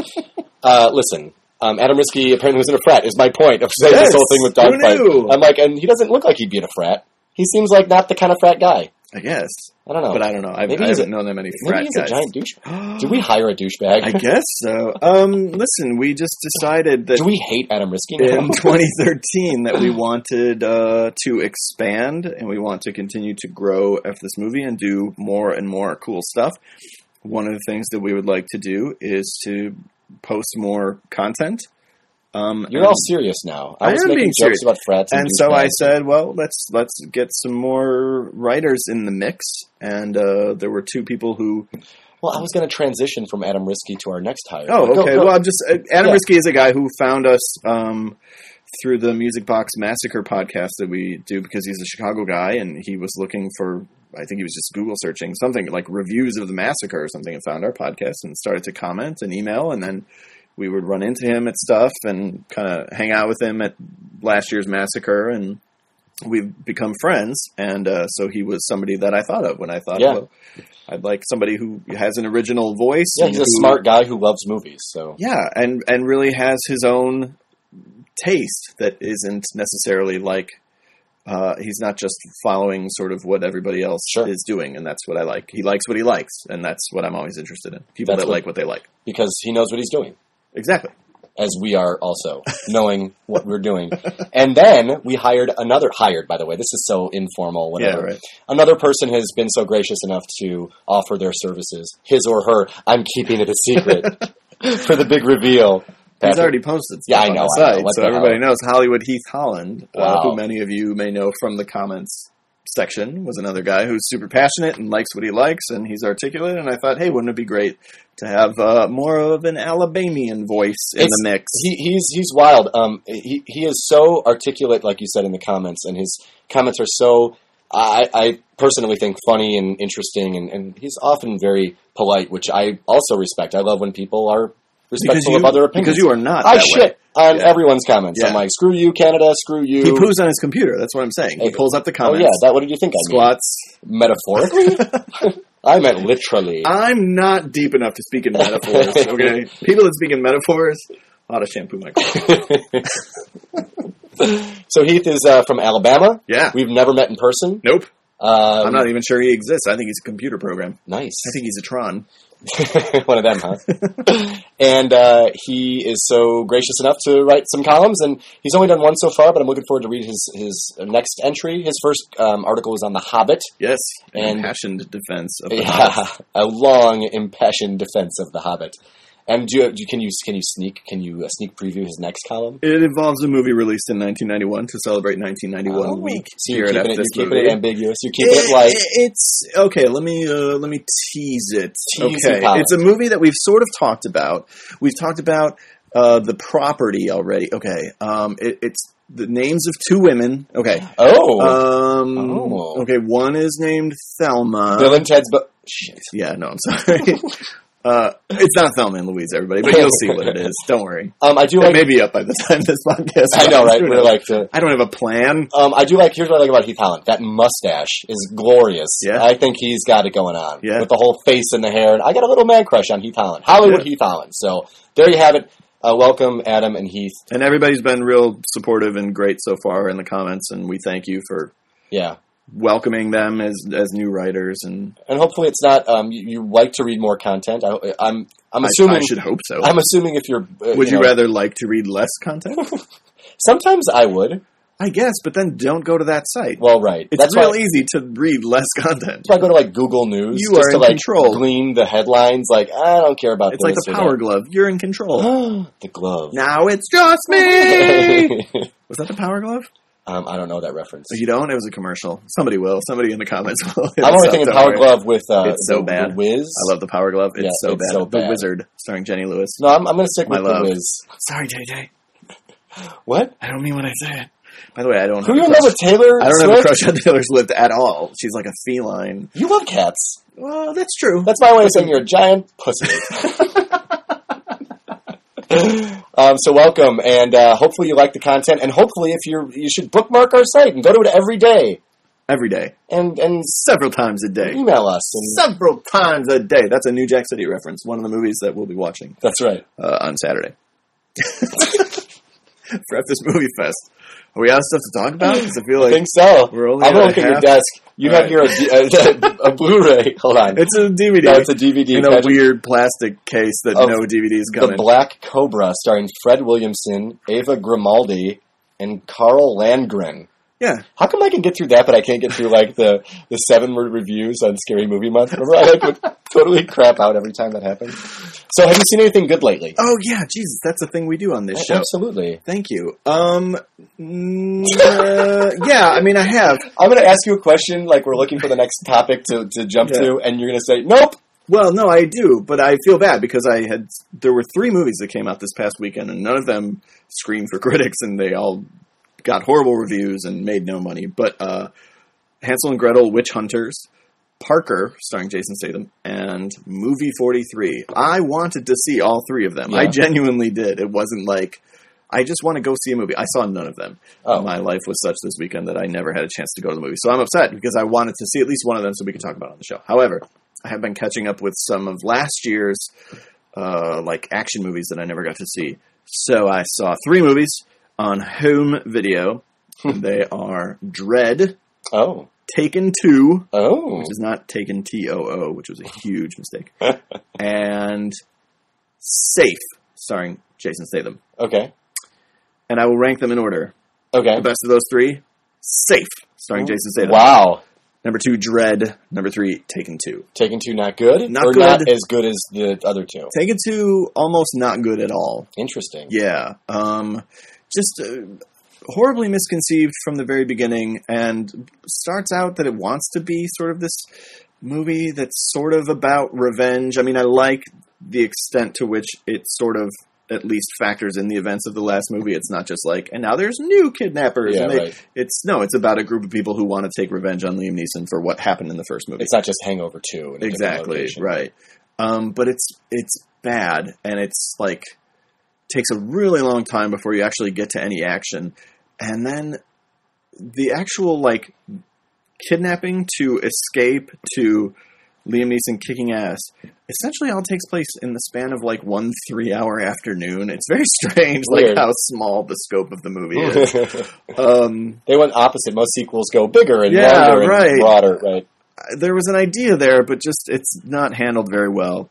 B: Listen. Adam Risky apparently was in a frat, is my point of saying this whole thing with Dogfight. I'm like, and he doesn't look like he'd be in a frat. He seems like not the kind of frat guy.
A: I guess.
B: I don't know.
A: But I don't know. I haven't known that many frat guys.
B: Maybe he's a giant douchebag. Do we hire a douchebag?
A: I guess so. Listen, we just decided that...
B: Do we hate Adam Risky now?
A: In 2013 that we wanted to expand and we want to continue to grow This Movie and do more and more cool stuff. One of the things that we would like to do is to post more content.
B: You're all serious now. I was making jokes
A: serious
B: about frats,
A: and so I said, "Well, let's get some more writers in the mix." And there were two people who.
B: Well, I was going to transition from Adam Risky to our next hire.
A: Oh, okay. Go. Well, I'm just Adam Risky is a guy who found us through the Music Box Massacre podcast that we do because he's a Chicago guy and he was looking for. I think he was just Google searching something like reviews of the massacre or something and found our podcast and started to comment and email. And then we would run into him at stuff and kind of hang out with him at last year's massacre. And we've become friends. And so he was somebody that I thought of when I thought, well, I'd like somebody who has an original voice.
B: Yeah, he's a smart guy who loves movies. So
A: yeah, and really has his own taste that isn't necessarily like, he's not just following sort of what everybody else is doing, and that's what I like. He likes what he likes, and that's what I'm always interested in. People that like what they like.
B: Because he knows what he's doing.
A: Exactly.
B: As we are also, knowing what we're doing. And then we hired, by the way, this is so informal, whatever.
A: Yeah, right.
B: Another person has been so gracious enough to offer their services, his or her, I'm keeping it a secret, for the big reveal.
A: He's already posted stuff on the site, so everybody knows Hollywood Heath Holland, who many of you may know from the comments section, was another guy who's super passionate and likes what he likes, and he's articulate, and I thought, hey, wouldn't it be great to have more of an Alabamian voice in the mix?
B: He's wild. He is so articulate, like you said in the comments, and his comments are so, I personally think, funny and interesting, and he's often very polite, which I also respect. I love when people are respectful of other opinions.
A: Because you are not.
B: I shit on everyone's comments. Yeah. I'm like, screw you, Canada, screw you.
A: He poos on his computer. That's what I'm saying. He pulls up the comments.
B: Oh, yeah. What did you think I mean?
A: Squats.
B: Metaphorically? I meant literally.
A: I'm not deep enough to speak in metaphors, okay? People that speak in metaphors, ought to shampoo my clothes.
B: So Heath is from Alabama.
A: Yeah.
B: We've never met in person.
A: Nope. I'm not even sure he exists. I think he's a computer program.
B: Nice.
A: I think he's a Tron.
B: One of them, huh? And he is so gracious enough to write some columns, and he's only done one so far, but I'm looking forward to read his next entry. His first article was on The Hobbit.
A: Yes,
B: an
A: impassioned defense of The Hobbit.
B: A long, impassioned defense of The Hobbit. And can you sneak preview his next column?
A: It involves a movie released in 1991 to celebrate 1991 week.
B: So you're keeping it ambiguous. You're keeping it light.
A: It's okay. Let me tease it.
B: Okay,
A: it's a movie that we've sort of talked about. We've talked about the property already. Okay, it's the names of two women. Okay.
B: Oh.
A: Okay. One is named Thelma.
B: Bill and Ted's. Shit.
A: Yeah. No, I'm sorry. It's not Thelma and Louise, everybody, but you'll see what it is. Don't worry.
B: I do
A: It
B: like.
A: may be up by the time this podcast.
B: I know, right?
A: Who
B: We're
A: knows?
B: like to.
A: I don't have a plan.
B: I do like. Here's what I like about Heath Holland. That mustache is glorious.
A: Yeah.
B: I think he's got it going on
A: Yeah.
B: with the whole face and the hair. And I got a little man crush on Heath Holland. Hollywood
A: Yeah.
B: Heath Holland. So there you have it. Welcome, Adam and Heath.
A: And everybody's been real supportive and great so far in the comments, and we thank you for
B: Yeah.
A: welcoming them as new writers. And
B: And hopefully it's not. You like to read more content. I'm assuming.
A: I should hope so.
B: I'm assuming if you're.
A: Would you rather like to read less content?
B: Sometimes I would.
A: I guess, but then don't go to that site.
B: Well, right.
A: It's
B: That's
A: real
B: why,
A: easy to read less content.
B: That's why I go to like Google News.
A: You
B: just
A: are
B: to
A: in
B: like
A: control.
B: glean the headlines. Like I don't care about.
A: It's like
B: this
A: the
B: or
A: Power
B: that.
A: Glove. You're in control.
B: The glove.
A: Now it's just me! Was that the Power Glove?
B: I don't know that reference.
A: If you don't, it was a commercial. Somebody will. Somebody in the comments will.
B: I'm only thinking Power Glove with
A: It's so
B: the
A: bad.
B: Wiz.
A: I love the Power Glove. It's
B: Yeah,
A: so
B: it's
A: bad.
B: so
A: The
B: bad.
A: Wizard, starring Jenny Lewis.
B: No, I'm going to stick
A: My
B: with
A: love.
B: the Wiz.
A: Sorry, JJ.
B: What?
A: I don't mean what I said. By the way, I don't
B: Who
A: have
B: you
A: a
B: remember
A: crush.
B: Taylor
A: I don't
B: Swift?
A: have a crush on Taylor Swift at all. She's like a feline.
B: You love cats.
A: Well, that's true.
B: That's my way of saying you're a giant pussy. So welcome, and hopefully you like the content, and hopefully you should bookmark our site and go to it every day,
A: Every day.
B: and
A: Several times a day.
B: email us. And
A: Several times a day. That's a New Jack City reference. One of the movies that we'll be watching
B: that's right.
A: on Saturday. For this movie fest. Are we out of stuff to talk about? Because I feel
B: I
A: like
B: think so.
A: we're only
B: I'm
A: at
B: gonna look at your
A: half.
B: desk. You
A: All
B: have
A: right.
B: here a Blu-ray. Hold on.
A: it's a DVD.
B: No, it's a DVD.
A: in a
B: Patrick.
A: weird plastic case that
B: Of
A: no DVDs
B: The
A: come in.
B: Black Cobra, starring Fred Williamson, Ava Grimaldi, and Carl Landgren.
A: Yeah.
B: How come I can get through that, but I can't get through like the 7-word reviews on Scary Movie Month? Remember, I would totally crap out every time that happened. So, have you seen anything good lately?
A: Oh, yeah. Jesus, that's a thing we do on this show.
B: Absolutely.
A: Thank you. Yeah, I mean, I have.
B: I'm going to ask you a question, like we're looking for the next topic to jump
A: Yeah.
B: to, and you're going to say, nope.
A: Well, no, I do, but I feel bad because there were 3 movies that came out this past weekend, and none of them screamed for critics, and they all got horrible reviews and made no money. But Hansel and Gretel, Witch Hunters, Parker, starring Jason Statham, and Movie 43. I wanted to see all 3 of them.
B: Yeah.
A: I genuinely did. It wasn't like, I just want to go see a movie. I saw none of them.
B: Oh.
A: My life was such this weekend that I never had a chance to go to the movie. So I'm upset because I wanted to see at least one of them so we could talk about it on the show. However, I have been catching up with some of last year's like action movies that I never got to see. So I saw 3 movies on home video. They are Dread,
B: Oh.
A: Taken 2,
B: Oh.
A: which is not Taken T-O-O, which was a huge mistake, and Safe, starring Jason Statham.
B: Okay.
A: And I will rank them in order.
B: Okay.
A: The best of those 3, Safe, starring Jason Statham.
B: Wow.
A: Number 2, Dread. Number 3, Taken 2.
B: Taken 2 not good?
A: Not
B: or
A: good.
B: not as good as the other 2?
A: Taken 2, almost not good at all.
B: Interesting.
A: Yeah. Just horribly misconceived from the very beginning, and starts out that it wants to be sort of this movie that's sort of about revenge. I mean, I like the extent to which it sort of at least factors in the events of the last movie. It's not just like, and now there's new kidnappers.
B: Yeah,
A: and
B: right.
A: It's about a group of people who want to take revenge on Liam Neeson for what happened in the first movie.
B: It's not just Hangover 2. In a different
A: Exactly,
B: location.
A: right. But it's bad, and it's like takes a really long time before you actually get to any action. And then the actual like kidnapping to escape to Liam Neeson kicking ass essentially all takes place in the span of like 1 3-hour afternoon. It's very strange, like
B: Weird.
A: how small the scope of the movie is.
B: They went opposite. Most sequels go bigger and
A: Yeah,
B: longer
A: right.
B: and broader, right?
A: There was an idea there, but just it's not handled very well.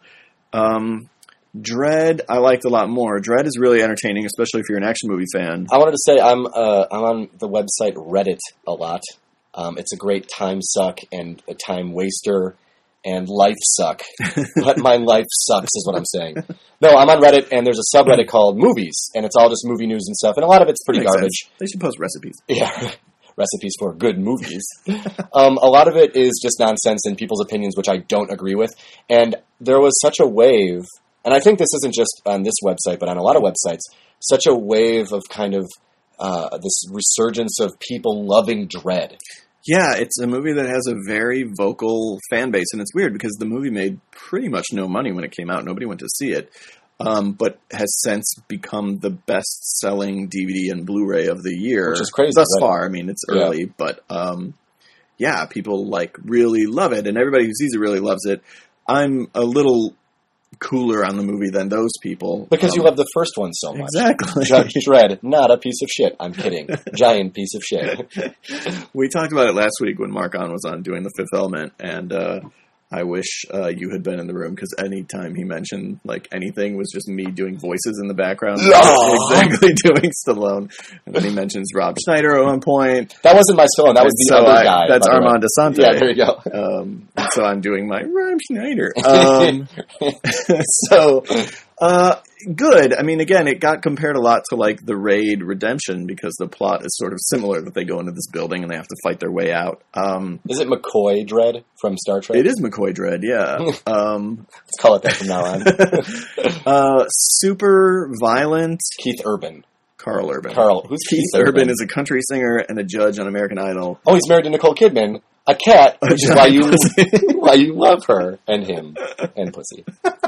A: Dread, I liked a lot more. Dread is really entertaining, especially if you're an action movie fan.
B: I wanted to say I'm on the website Reddit a lot. It's a great time suck and a time waster and life suck. But my life sucks is what I'm saying. No, I'm on Reddit and there's a subreddit called Movies, and it's all just movie news and stuff, and a lot of it's pretty
A: Makes
B: garbage.
A: sense. They should post recipes.
B: Yeah. Recipes for good movies. A lot of it is just nonsense and people's opinions, which I don't agree with. And there was such a wave, and I think this isn't just on this website, but on a lot of websites, such a wave of kind of this resurgence of people loving Dread.
A: Yeah, it's a movie that has a very vocal fan base, and it's weird because the movie made pretty much no money when it came out. Nobody went to see it, but has since become the best-selling DVD and Blu-ray of the year.
B: Which is crazy.
A: Thus
B: right?
A: far. I mean, it's early, but yeah, people like really love it, and everybody who sees it really loves it. I'm a little cooler on the movie than those people.
B: Because you love the first one so much.
A: Exactly.
B: Judge Dredd, not a piece of shit. I'm kidding. Giant piece of shit.
A: We talked about it last week when Mark On was on doing The Fifth Element, and I wish you had been in the room, because anytime he mentioned like anything was just me doing voices in the background. Exactly doing Stallone. And then he mentions Rob Schneider at one point.
B: That wasn't my Stallone. That was the other guy.
A: That's Armand Assante.
B: Yeah, there you go.
A: So I'm doing my Rob Schneider. Good. I mean, again, it got compared a lot to like The Raid Redemption because the plot is sort of similar, that they go into this building and they have to fight their way out.
B: Is it McCoy Dredd from Star Trek?
A: It is McCoy Dredd, yeah.
B: Let's call it that from now on.
A: Super violent.
B: Keith Urban.
A: Carl Urban.
B: Who's
A: Keith Urban is a country singer and a judge on American Idol.
B: Oh, he's married to Nicole Kidman, a cat, which is why you love her and him and pussy.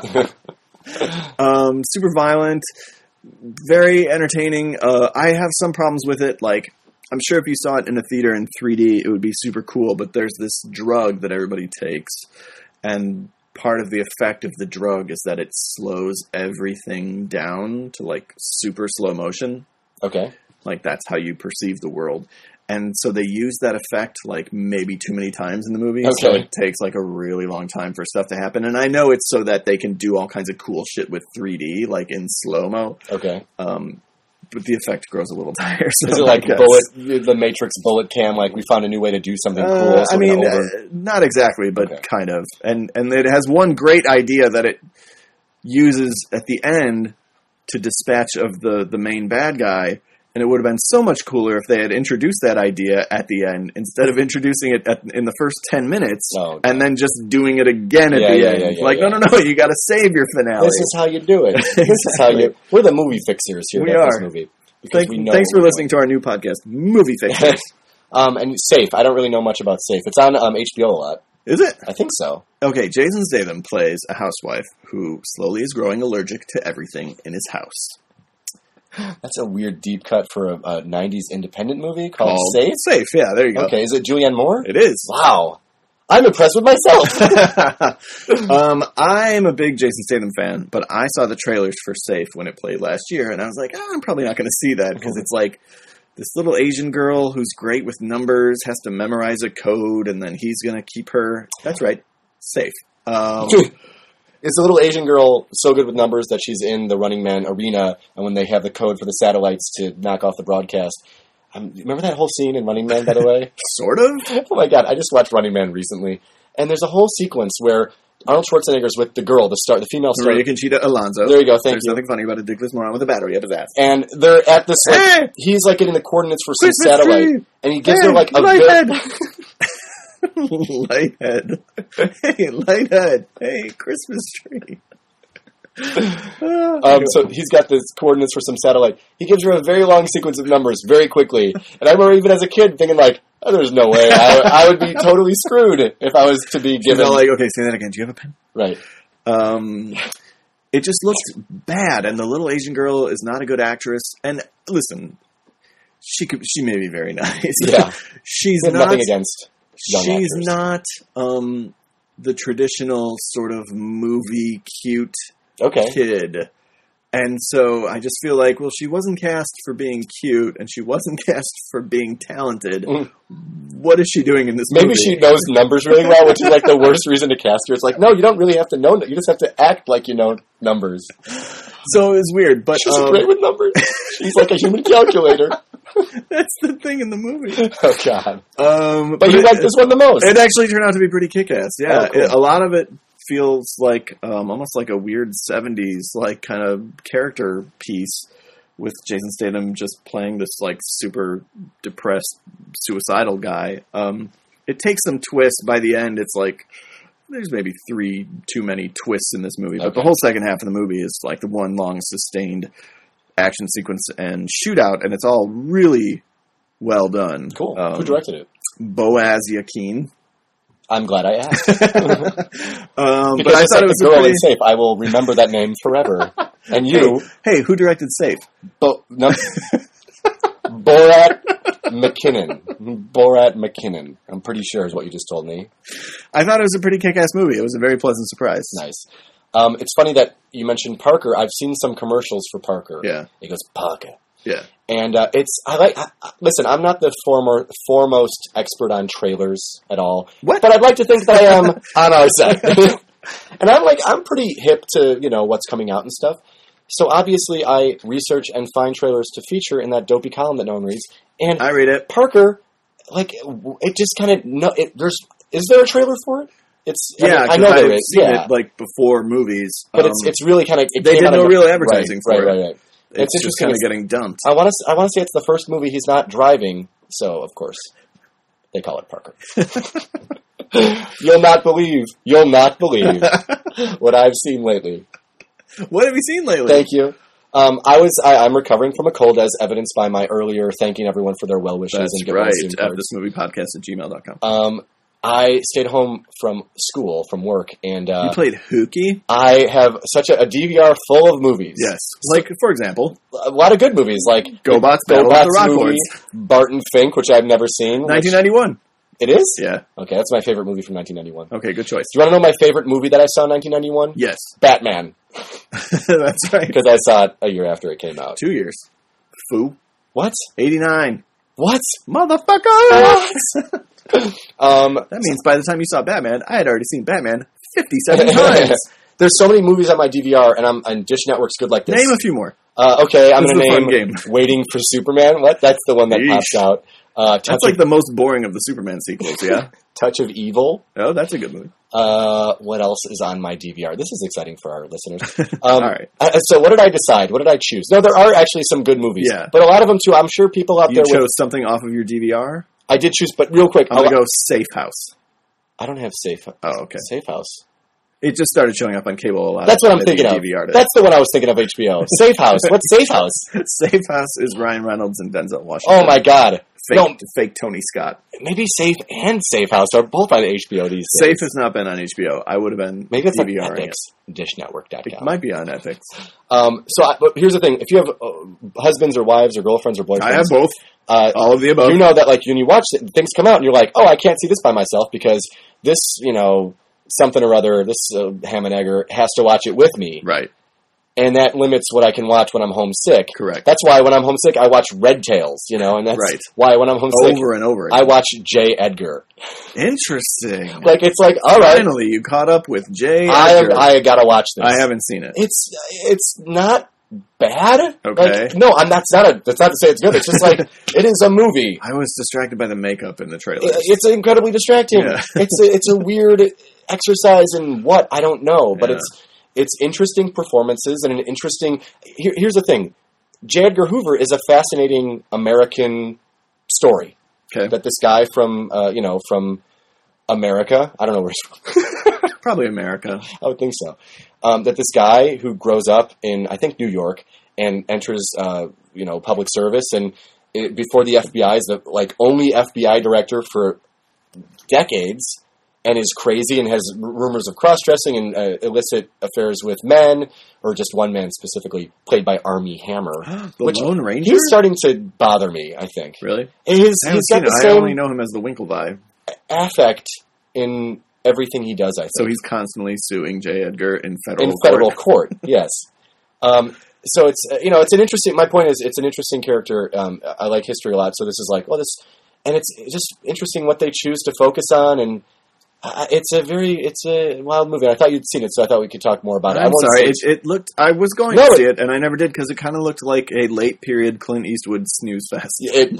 A: Super violent, very entertaining. I have some problems with it. Like, I'm sure if you saw it in a theater in 3D, it would be super cool, but there's this drug that everybody takes, and part of the effect of the drug is that it slows everything down to, like, super slow motion.
B: Okay.
A: Like, that's how you perceive the world. And so they use that effect, like, maybe too many times in the movie.
B: Okay.
A: So it takes, like, a really long time for stuff to happen. And I know it's so that they can do all kinds of cool shit with 3D, like in slow-mo.
B: Okay.
A: But the effect grows a little tiresome.
B: Is it like the Matrix bullet cam, like we found a new way to do something cool? So
A: I mean, not exactly, but
B: okay.
A: kind of. And it has one great idea that it uses at the end to dispatch of the main bad guy. And it would have been so much cooler if they had introduced that idea at the end instead of introducing it in the first 10 minutes and then just doing it again at the end. No, you got to save your finale.
B: This is how you do it. This is how you. We're the movie fixers here.
A: We are.
B: This movie. Thanks
A: for listening to our new podcast, Movie Fixers.
B: And Safe. I don't really know much about Safe. It's on HBO a lot.
A: Is it?
B: I think so.
A: Okay, Jason Statham plays a housewife who slowly is growing allergic to everything in his house.
B: That's a weird deep cut for a 90s independent movie called Safe?
A: Safe, yeah, there you go.
B: Okay, is it Julianne Moore?
A: It is.
B: Wow. I'm impressed with myself.
A: I'm a big Jason Statham fan, but I saw the trailers for Safe when it played last year, and I was like, I'm probably not going to see that, because it's like this little Asian girl who's great with numbers, has to memorize a code, and then he's going to keep her... That's right. Safe.
B: Is the little Asian girl so good with numbers that she's in the Running Man arena, and when they have the code for the satellites to knock off the broadcast? Remember that whole scene in Running Man, by the way?
A: Sort of.
B: Oh my god, I just watched Running Man recently, and there's a whole sequence where Arnold Schwarzenegger's with the girl, the female star.
A: Maria Conchita Alonso.
B: There you go,
A: There's nothing funny about a dickless moron with a battery up his ass.
B: And they're at this, he's like getting the coordinates for some satellite, and he gives her like a
A: Lighthead. Lighthead. Hey, Lighthead. Hey, Christmas tree.
B: So he's got the coordinates for some satellite. He gives her a very long sequence of numbers very quickly. And I remember even as a kid thinking like, there's no way. I would be totally screwed if I was to be given...
A: like, okay, say that again. Do you have a pen?
B: Right.
A: It just looks bad, and the little Asian girl is not a good actress. And listen, she may be very nice.
B: Yeah.
A: She's not...
B: nothing against young
A: She's
B: actors.
A: not the traditional sort of movie cute kid. And so I just feel like, well, she wasn't cast for being cute, and she wasn't cast for being talented. What is she doing in this movie?
B: Maybe she knows numbers really well, which is like the worst reason to cast her. It's like, no, you don't really have to know. You just have to act like you know numbers.
A: So it's weird, but...
B: She's great with numbers. She's like a human calculator.
A: That's the thing in the movie.
B: Oh, God.
A: But
B: you like this one the most.
A: It actually turned out to be pretty kick-ass, yeah.
B: Oh, cool.
A: A lot of it feels like almost like a weird 70s like kind of character piece with Jason Statham just playing this like super depressed suicidal guy. It takes some twists. By the end it's like there's maybe 3 too many twists in this movie, but the whole second half of the movie is like the one long sustained action sequence and shootout, and it's all really well done.
B: Cool. Who directed it?
A: Boaz Yakin.
B: I'm glad I asked.
A: But I thought it was
B: a girl
A: pretty...
B: in Safe. I will remember that name forever. And you,
A: Hey, who directed Safe?
B: Borat McKinnon. I'm pretty sure is what you just told me.
A: I thought it was a pretty kick-ass movie. It was a very pleasant surprise.
B: Nice. It's funny that you mentioned Parker. I've seen some commercials for Parker.
A: Yeah.
B: It goes, Parker.
A: Yeah.
B: And listen, I'm not the foremost expert on trailers at all.
A: What?
B: But I'd like to think that I am on our side. And I'm pretty hip to, what's coming out and stuff. So obviously I research and find trailers to feature in that dopey column that no one reads. And
A: I read it.
B: Parker, it just kind of, is there a trailer for it? I know there is.
A: Seen it before movies.
B: But it's really kind of,
A: they did no real advertising for it.
B: Right.
A: It's just kind of getting dumped.
B: I want to say it's the first movie he's not driving, so of course they call it Parker. You'll not believe what I've seen lately.
A: What have you seen lately?
B: Thank you. I'm recovering from a cold, as evidenced by my earlier thanking everyone for their well wishes.
A: That's
B: and
A: right. At thismoviepodcast@gmail.com.
B: I stayed home from school, from work, and
A: you played hooky.
B: I have such a DVR full of movies.
A: Yes, like for example,
B: a lot of good movies, like
A: GoBots Battle of the Rock
B: movie,
A: Lords,
B: Barton Fink, which I've never seen.
A: 1991.
B: It is?
A: Yeah.
B: Okay, that's my favorite movie from 1991.
A: Okay, good choice.
B: Do you want to know my favorite movie that I saw in 1991?
A: Yes.
B: Batman.
A: That's right.
B: Because I saw it a year after it came out.
A: 2 years. Foo.
B: What?
A: 89.
B: What?
A: Motherfucker!
B: What?
A: That means by the time you saw Batman, I had already seen Batman 57 times.
B: There's so many movies on my DVR, and Dish Network's good like this.
A: Name a few more.
B: Okay, I'm going to name
A: game.
B: Waiting for Superman. What? That's the one that pops out.
A: That's like the most boring of the Superman sequels, yeah?
B: Touch of Evil.
A: Oh, that's a good movie.
B: What else is on my DVR? This is exciting for our listeners.
A: All right.
B: So what did I decide? What did I choose? No, there are actually some good movies.
A: Yeah.
B: But a lot of them, too, I'm sure people out there...
A: You chose something off of your DVR?
B: I did choose, but real quick...
A: I'm going to go Safe House.
B: I don't have Safe House.
A: Oh, okay.
B: Safe House.
A: It just started showing up on cable a lot.
B: That's what I'm thinking of. That's the one I was thinking of, HBO. Safe House. What's Safe House?
A: Safe House is Ryan Reynolds and Denzel Washington.
B: Oh, my God.
A: Fake Tony Scott.
B: Maybe Safe and Safe House are both on HBO these days.
A: Safe has not been on HBO. I would have been
B: maybe it's
A: DVRing
B: on Ethics, DishNetwork.com.
A: It might be on Ethics.
B: But here's the thing. If you have husbands or wives or girlfriends or boyfriends... I
A: have both. All of the above.
B: You know that when you watch it, things come out and you're like, oh, I can't see this by myself because this, something or other, this ham and egger has to watch it with me.
A: Right.
B: And that limits what I can watch when I'm homesick.
A: Correct.
B: That's why when I'm homesick, I watch Red Tails, and that's why when I'm homesick...
A: Over and over again.
B: I watch J. Edgar.
A: Interesting.
B: It's like, all right.
A: Finally, you caught up with J. Edgar.
B: I gotta watch this.
A: I haven't seen it.
B: It's not bad.
A: Okay.
B: No, that's not to say it's good. It's just it is a movie.
A: I was distracted by the makeup in the trailer.
B: It's incredibly distracting. Yeah. It's a weird exercise in what? I don't know, but it's interesting performances and an interesting... Here's the thing. J. Edgar Hoover is a fascinating American story.
A: Okay.
B: That this guy from America, I don't know where he's from.
A: Probably America.
B: I would think so. That this guy who grows up in, I think, New York and enters, public service and before the FBI is the only FBI director for decades and is crazy and has rumors of cross-dressing and illicit affairs with men, or just one man specifically, played by Armie Hammer.
A: Lone Ranger?
B: He's starting to bother me, I think.
A: Really?
B: He's got the same
A: I only know him as the Winklevi.
B: Affect in everything he does, I think.
A: So he's constantly suing J. Edgar in federal court.
B: Federal court, yes. So it's, it's an interesting, my point is, it's an interesting character. I like history a lot, so this is and it's just interesting what they choose to focus on, and it's a wild movie. I thought you'd seen it, so I thought we could talk more about it.
A: I'm sorry, it looked, I was going to see it, and I never did, because it kind of looked like a late period Clint Eastwood snooze fest.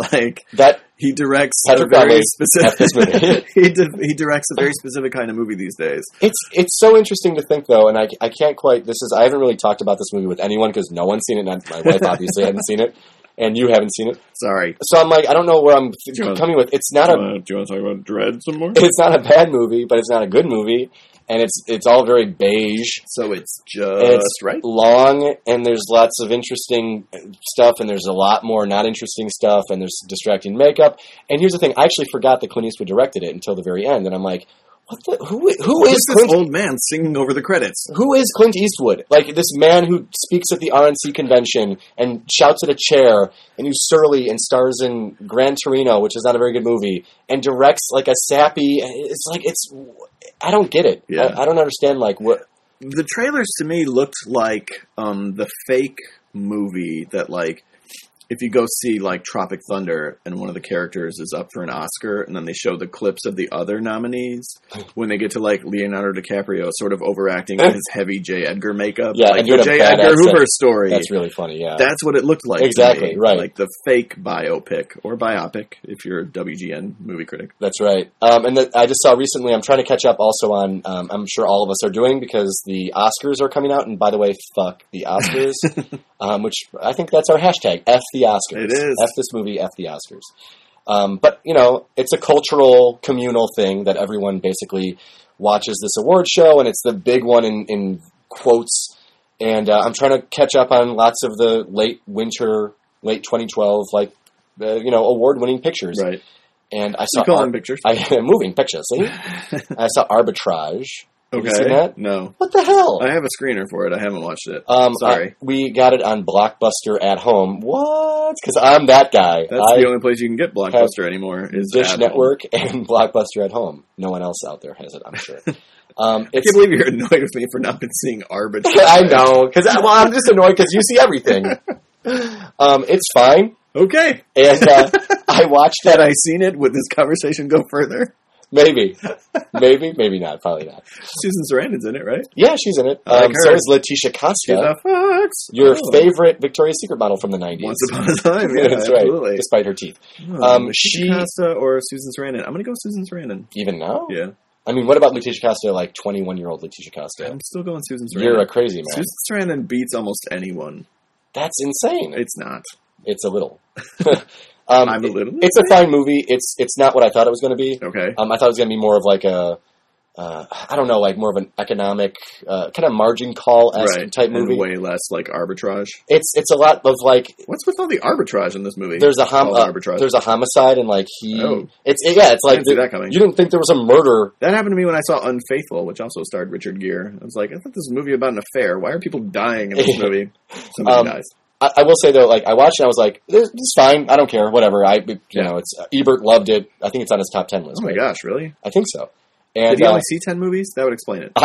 A: He directs a very specific, he directs a very specific kind of movie these days.
B: It's so interesting to think, though, and I can't quite, I haven't really talked about this movie with anyone, because no one's seen it, and my wife obviously hadn't seen it. And you haven't seen it.
A: Sorry.
B: So I'm I don't know where I'm coming with. It's not
A: do you want to talk about Dread some more?
B: It's not a bad movie, but it's not a good movie. and it's all very beige.
A: So it's
B: And it's
A: just right.
B: long, and there's lots of interesting stuff, and there's a lot more not interesting stuff, and there's distracting makeup. And here's the thing: I actually forgot that Clint Eastwood directed it until the very end, and I'm like, "What the? Who is
A: Who's this
B: Clint?
A: old man singing over the credits?
B: Who is Clint Eastwood? Like this man who speaks at the RNC convention and shouts at a chair, and who's surly and stars in Gran Torino, which is not a very good movie, and directs like a sappy. It's like I don't get it.
A: Yeah.
B: I don't understand like what."
A: The trailers to me looked like the fake movie that, like, if you go see, like, Tropic Thunder and one of the characters is up for an Oscar and then they show the clips of the other nominees when they get to, like, Leonardo DiCaprio sort of overacting in his heavy J. Edgar makeup.
B: Yeah,
A: like
B: and doing
A: the
B: a
A: J.
B: bad
A: Edgar
B: accent.
A: Hoover story.
B: That's really funny, yeah.
A: That's what it looked like to
B: Exactly,
A: me.
B: right.
A: Like the fake biopic or biopic if you're a WGN movie critic.
B: That's right. And I just saw recently, I'm trying to catch up also on, I'm sure all of us are doing, because the Oscars are coming out, and by the way, fuck the Oscars, which I think that's our hashtag, F the Oscars.
A: It is.
B: F this movie, F the Oscars. But, you know, it's a cultural, communal thing that everyone basically watches this award show, and it's the big one in quotes, and I'm trying to catch up on lots of the late 2012, like, award-winning pictures.
A: Right.
B: And I saw
A: You call them pictures.
B: moving pictures. See, I saw Arbitrage. Have
A: Okay.
B: you seen that?
A: No.
B: What the hell?
A: I have a screener for it. I haven't watched it.
B: Sorry, we got it on Blockbuster at home. What? Because I'm that guy.
A: That's the only place you can get Blockbuster anymore. Is
B: Dish
A: at
B: Network and Blockbuster at home. No one else out there has it, I'm sure.
A: I can't believe you're annoyed with me for not been seeing Arbitrage.
B: I know, because I'm just annoyed because you see everything. It's fine.
A: Okay.
B: And I watched
A: Had
B: that.
A: I seen it, would this conversation go further?
B: Maybe not. Probably not.
A: Susan Sarandon's in it, right?
B: Yeah, she's in it.
A: I like
B: So
A: her.
B: is Letitia
A: She's
B: Costa,
A: a fox.
B: your
A: Oh.
B: favorite Victoria's Secret model from the 90s.
A: Once upon a time, yeah,
B: That's
A: absolutely.
B: right, despite her teeth.
A: Letitia
B: she-
A: Costa or Susan Sarandon? I'm going to go Susan Sarandon.
B: Even now?
A: Yeah.
B: I mean, what about Letitia Costa, like 21-year-old Letitia Costa?
A: I'm still going Susan Sarandon.
B: You're a crazy man.
A: Susan Sarandon beats almost anyone.
B: That's insane.
A: It's not.
B: It's a little.
A: I'm a little.
B: It's a fine movie. It's not what I thought it was going to be.
A: Okay.
B: I thought it was going to be more of like a, I don't know, like more of an economic, kind of margin call-esque
A: Right.
B: type movie.
A: And way less like Arbitrage.
B: It's a lot of like,
A: What's with all the arbitrage in this movie?
B: there's a
A: All arbitrage.
B: there's a homicide, and like
A: Oh.
B: it's
A: I
B: like
A: didn't see that coming.
B: you didn't think there was a murder.
A: That happened to me when I saw Unfaithful, which also starred Richard Gere. I was like, I thought this was a movie about an affair. Why are people dying in this movie? Somebody dies.
B: I will say though, like I watched it, and I was like, "It's fine. I don't care. Whatever." It's Ebert loved it. I think it's on his top 10 list.
A: Oh my
B: right?
A: gosh, really?
B: I think so. And
A: Did he only see 10 movies? That would explain it.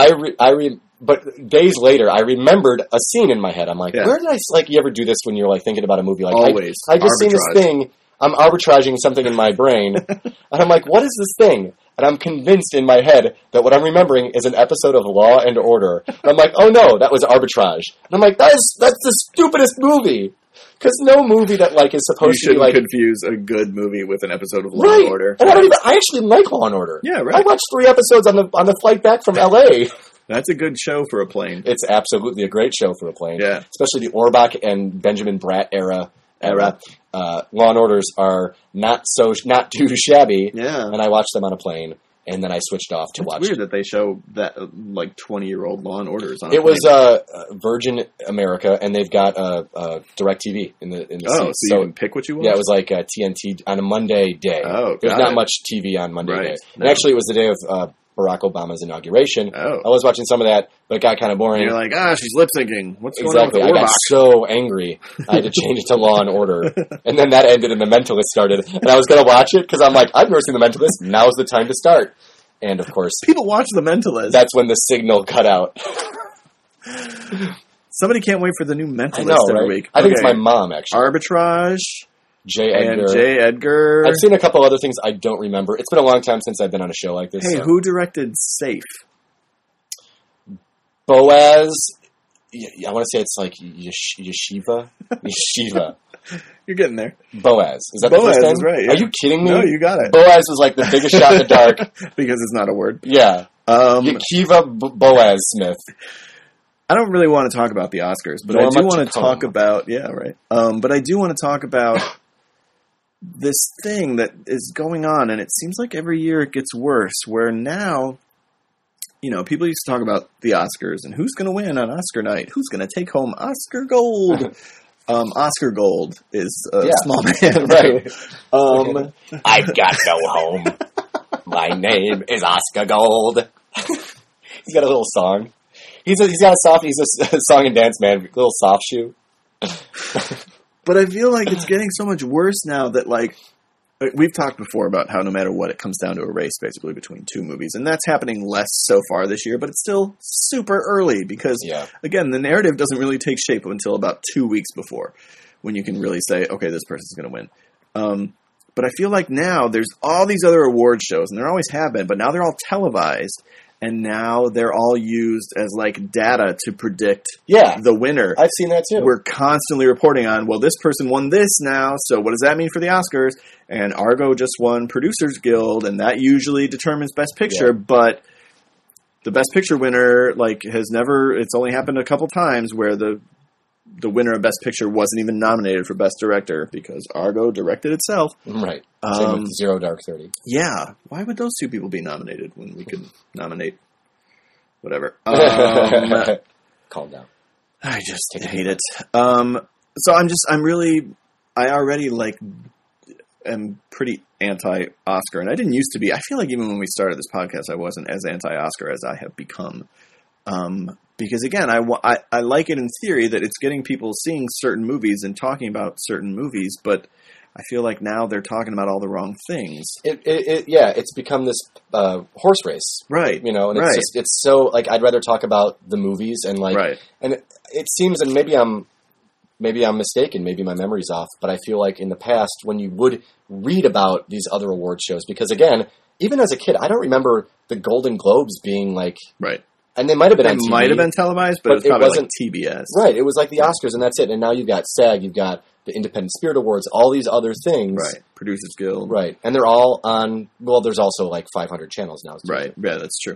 B: but days later, I remembered a scene in my head. I'm like,
A: Yeah.
B: where did you ever do this when you're like thinking about a movie? Like,
A: Always.
B: I just seen this
A: Arbitrage.
B: thing. I'm arbitraging something in my brain, and I'm like, what is this thing? And I'm convinced in my head that what I'm remembering is an episode of Law and Order. And I'm like, oh no, that was Arbitrage. And I'm like, that's the stupidest movie. Because no movie that like is
A: You
B: supposed to be
A: shouldn't
B: like
A: confuse a good movie with an episode of Law
B: right.
A: and Order.
B: And I actually like Law and Order.
A: Yeah, right.
B: I watched 3 episodes on the flight back from LA.
A: That's a good show for a plane.
B: It's absolutely a great show for a plane.
A: Yeah.
B: Especially the Orbach and Benjamin Bratt era. Law and Orders are not too shabby.
A: Yeah.
B: And I watched them on a plane, and then I switched off to watch.
A: It's weird that they show that like 20-year-old Law and Orders on.
B: It
A: a
B: was
A: plane.
B: Virgin America, and they've got DirecTV in the
A: so
B: seats.
A: you can pick what you want.
B: Yeah, it was like TNT on a Monday day.
A: Oh,
B: There's
A: got
B: not
A: it.
B: much TV on Monday
A: Right.
B: day.
A: No.
B: And actually, it was the day of Barack Obama's inauguration.
A: Oh.
B: I was watching some of that, but it got kind of boring.
A: And you're like, she's lip syncing. What's
B: Exactly.
A: going on
B: I
A: with
B: got
A: the
B: so angry. I had to change it to Law and Order. And then that ended and The Mentalist started. And I was going to watch it because I'm like, I've never seen The Mentalist. Now's the time to start. And of course,
A: People watch The Mentalist.
B: that's when the signal cut out.
A: Somebody can't wait for the new
B: I
A: Mentalist
B: know,
A: every
B: right?
A: week.
B: I think it's
A: Okay.
B: my mom, actually.
A: Arbitrage
B: J. Edgar.
A: and J. Edgar.
B: I've seen a couple other things I don't remember. It's been a long time since I've been on a show like this.
A: Hey,
B: so.
A: who directed Safe?
B: Boaz. I want to say it's like Yeshiva. Yeshiva.
A: You're getting there.
B: Boaz. Is that
A: Boaz
B: the first name?
A: is right, yeah.
B: Are you kidding me?
A: No, you got it.
B: Boaz was like the biggest shot in the dark.
A: Because it's not a word.
B: Yeah. Yeshiva Boaz Smith.
A: I don't really want to talk about the Oscars, but I
B: Norma
A: do want to
B: Chacon.
A: talk about but I do want to talk about this thing that is going on, and it seems like every year it gets worse. Where now people used to talk about the Oscars and who's going to win on Oscar night, who's going to take home Oscar gold. Oscar Gold is a small man,
B: right? I've got no home. My name is Oscar Gold. He's got a little song. He's a song and dance man, little soft shoe.
A: But I feel like it's getting so much worse now that, like, we've talked before about how no matter what, it comes down to a race basically between two movies. And that's happening less so far this year, but it's still super early because, again, the narrative doesn't really take shape until about 2 weeks before when you can really say, okay, this person's going to win. But I feel like now there's all these other award shows, and there always have been, but now they're all televised. And now they're all used as, like, data to predict the winner.
B: I've seen that, too.
A: We're constantly reporting on, well, this person won this now, so what does that mean for the Oscars? And Argo just won Producers Guild, and that usually determines Best Picture, but the Best Picture winner, like, it's only happened a couple times where the winner of Best Picture wasn't even nominated for Best Director because Argo directed itself.
B: Right. Same with Zero Dark 30.
A: Yeah. Why would those two people be nominated when we could nominate whatever?
B: Calm down.
A: I just hate it. So I already, like, am pretty anti-Oscar, and I didn't used to be. I feel like even when we started this podcast, I wasn't as anti-Oscar as I have become. Because, again, I like it in theory that it's getting people seeing certain movies and talking about certain movies, but I feel like now they're talking about all the wrong things.
B: It's become this horse race.
A: Right.
B: And it's so, like, I'd rather talk about the movies and, like, and it seems, and maybe I'm mistaken, maybe my memory's off, but I feel like in the past when you would read about these other award shows, because, again, even as a kid, I don't remember the Golden Globes being, like...
A: Right.
B: And they might have been on TV.
A: It might have been televised, but it wasn't like TBS.
B: Right. It was like the Oscars, and that's it. And now you've got SAG, you've got the Independent Spirit Awards, all these other things.
A: Right. Producers Guild.
B: Right. And they're all on, well, there's also like 500 channels now.
A: Right. Yeah, that's true.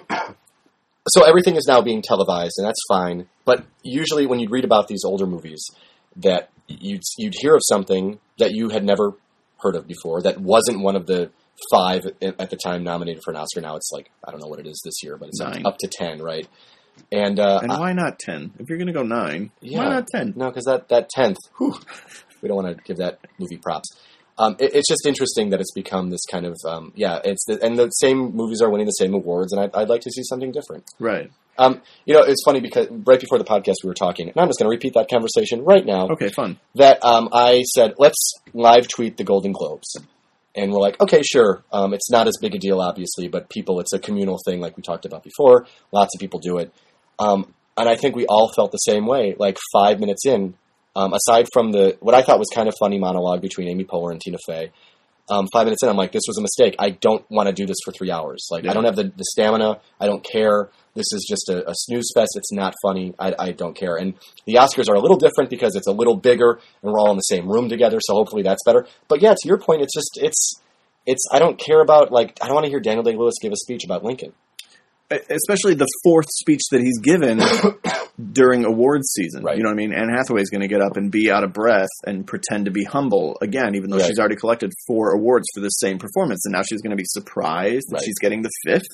B: So everything is now being televised, and that's fine. But usually when you'd read about these older movies, that you'd hear of something that you had never heard of before, that wasn't one of the 5 at the time nominated for an Oscar. Now it's like, I don't know what it is this year, but it's
A: 9.
B: up to 10, right? And
A: why not 10? If you're going to go 9, why not 10?
B: No, because that 10th, we don't want to give that movie props. It's just interesting that it's become this kind of, and the same movies are winning the same awards, and I'd like to see something different.
A: Right.
B: It's funny because right before the podcast we were talking, and I'm just going to repeat that conversation right now.
A: Okay, fun.
B: That I said, let's live tweet the Golden Globes. And we're like, okay, sure. It's not as big a deal, obviously, but it's a communal thing like we talked about before. Lots of people do it. And I think we all felt the same way, like 5 minutes in, aside from what I thought was kind of funny monologue between Amy Poehler and Tina Fey. 5 minutes in, I'm like, this was a mistake. I don't want to do this for 3 hours. Like, I don't have the stamina. I don't care. This is just a snooze fest. It's not funny. I don't care. And the Oscars are a little different because it's a little bigger and we're all in the same room together. So hopefully that's better. But yeah, to your point, it's I don't care about, like, I don't want to hear Daniel Day-Lewis give a speech about Lincoln.
A: Especially the 4th speech that he's given during awards season.
B: Right.
A: You know what I mean? Anne Hathaway's going to get up and be out of breath and pretend to be humble again, even though she's already collected 4 awards for the same performance. And now she's going to be surprised that she's getting the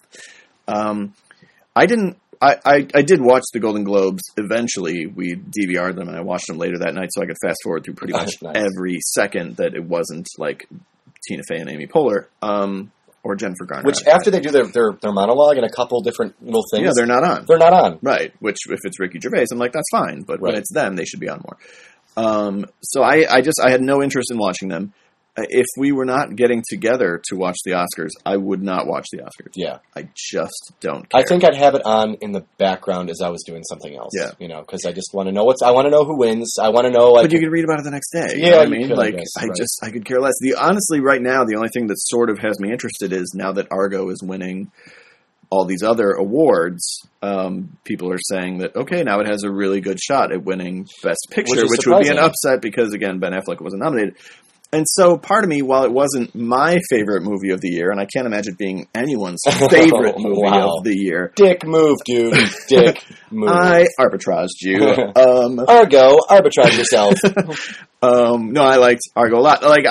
A: 5th. I did watch the Golden Globes eventually. We DVR'd them and I watched them later that night so I could fast forward through pretty much every second that it wasn't like Tina Fey and Amy Poehler. Or Jennifer Garner.
B: Which, after they do their monologue and a couple different little things...
A: Yeah, they're not on.
B: They're not on.
A: Right. Which, if it's Ricky Gervais, I'm like, that's fine. But when it's them, they should be on more. So I had no interest in watching them. If we were not getting together to watch the Oscars, I would not watch the Oscars.
B: Yeah.
A: I just don't care.
B: I think I'd have it on in the background as I was doing something else.
A: Yeah.
B: Because I just want to know I want to know who wins. I want to know...
A: But you could read about it the next day.
B: Yeah,
A: you know what I mean?
B: Could,
A: like,
B: guess,
A: I could care less. Honestly, right now, the only thing that sort of has me interested is now that Argo is winning all these other awards, people are saying that, okay, now it has a really good shot at winning Best Picture, which would be an upset because, again, Ben Affleck wasn't nominated. And so part of me, while it wasn't my favorite movie of the year, and I can't imagine it being anyone's favorite movie of the year.
B: Dick move, dude. Dick move.
A: I arbitraged you.
B: Argo, arbitrage yourself.
A: No, I liked Argo a lot. Like,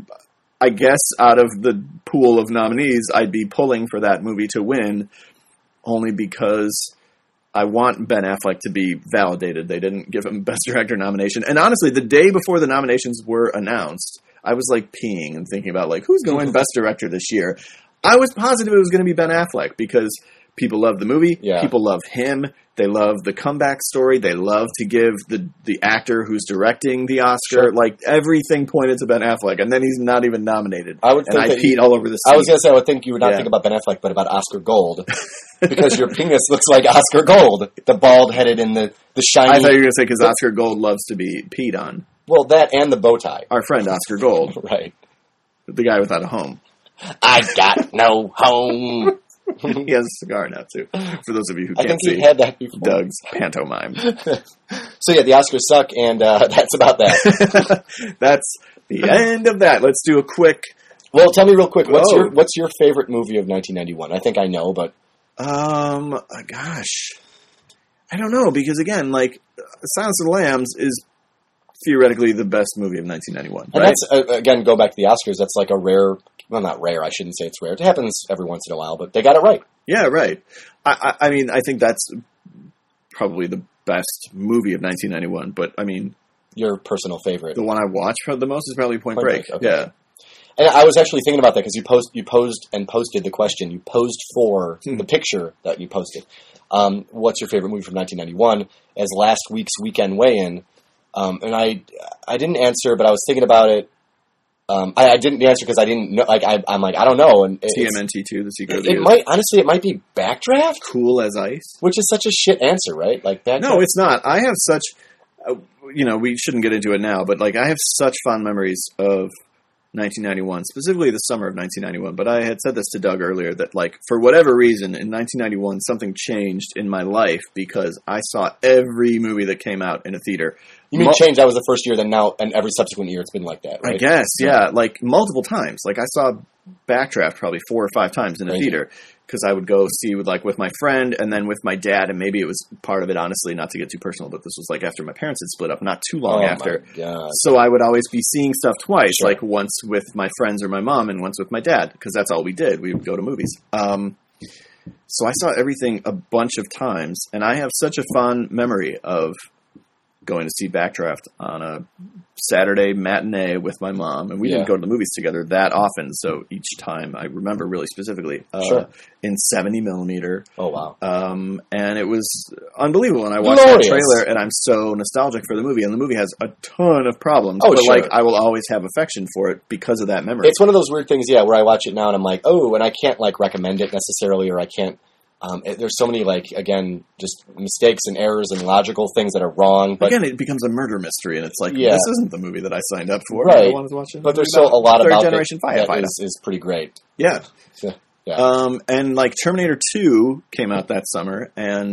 A: I guess out of the pool of nominees, I'd be pulling for that movie to win. only because I want Ben Affleck to be validated. They didn't give him Best Director nomination. And honestly, the day before the nominations were announced, I was like peeing and thinking about like who's going to win Best Director this year. I was positive it was going to be Ben Affleck because people love the movie.
B: Yeah.
A: People love him. They love the comeback story. They love to give the actor who's directing the Oscar.
B: Sure.
A: Like, everything pointed to Ben Affleck, and then he's not even nominated.
B: I would think
A: I peed all over the seat.
B: I was going to say, I would think you would not think about Ben Affleck, but about Oscar Gold. Because your penis looks like Oscar Gold. The bald-headed and the shiny...
A: I thought you were going to say because Oscar Gold loves to be peed on.
B: Well, that and the bow tie.
A: Our friend Oscar Gold.
B: Right.
A: The guy without a home.
B: I got no home.
A: He has a cigar now, too. For those of you who can't see.
B: I think he had that before.
A: Doug's pantomime.
B: So, yeah, the Oscars suck, and that's about that.
A: That's the end of that. Let's do a quick...
B: Well, tell me real quick, what's your favorite movie of 1991? I think I know, but...
A: Gosh. I don't know, because again, like, Silence of the Lambs is theoretically the best movie of 1991,
B: and
A: right?
B: that's, again, go back to the Oscars, that's like a rare... Well, not rare, I shouldn't say it's rare. It happens every once in a while, but they got it right.
A: Yeah, right. I mean, I think that's probably the best movie of 1991, but, I mean...
B: Your personal favorite.
A: The one I watched the most is probably Point Break.
B: Okay.
A: Yeah.
B: And I was actually thinking about that because you posted the question. You posed for the picture that you posted. What's your favorite movie from 1991? As last week's weekend weigh-in, and I didn't answer, but I was thinking about it. I didn't answer because I didn't know. Like I'm like I don't know. And
A: TMNT2, The Secret of the
B: It
A: Youth.
B: might honestly it might be Backdraft,
A: Cool as Ice,
B: which is such a shit answer, right? Like Backdraft.
A: No, it's not. I have such. We shouldn't get into it now, but like I have such fond memories of 1991, specifically the summer of 1991. But I had said this to Doug earlier that, like, for whatever reason, in 1991, something changed in my life because I saw every movie that came out in a theater.
B: You mean change? That was the first year, then now, and every subsequent year it's been like that, right?
A: I guess, yeah. Like, multiple times. Like, I saw Backdraft probably 4 or 5 times in a theater because I would go see with my friend and then with my dad, and maybe it was part of it, honestly, not to get too personal, but this was like after my parents had split up, not too long after.
B: My God.
A: So I would always be seeing stuff twice,
B: Sure.
A: like once with my friends or my mom and once with my dad, because that's all we did. We would go to movies. So I saw everything a bunch of times, and I have such a fond memory of going to see Backdraft on a Saturday matinee with my mom, and we didn't go to the movies together that often, so each time I remember really specifically in 70 millimeter.
B: Oh wow!
A: And it was unbelievable. And I watched that trailer, and I'm so nostalgic for the movie. And the movie has a ton of problems, but like I will always have affection for it because of that memory.
B: It's one of those weird things, where I watch it now and I'm like, oh, and I can't like recommend it necessarily, or I can't. There's so many, like, again, just mistakes and errors and logical things that are wrong. But
A: again, it becomes a murder mystery, and it's like, this isn't the movie that I signed up for.
B: Right.
A: I wanted to watch it.
B: But there's still a lot about
A: third-generation
B: that is pretty great.
A: Yeah.
B: Yeah.
A: And, like, Terminator 2 came out that summer, and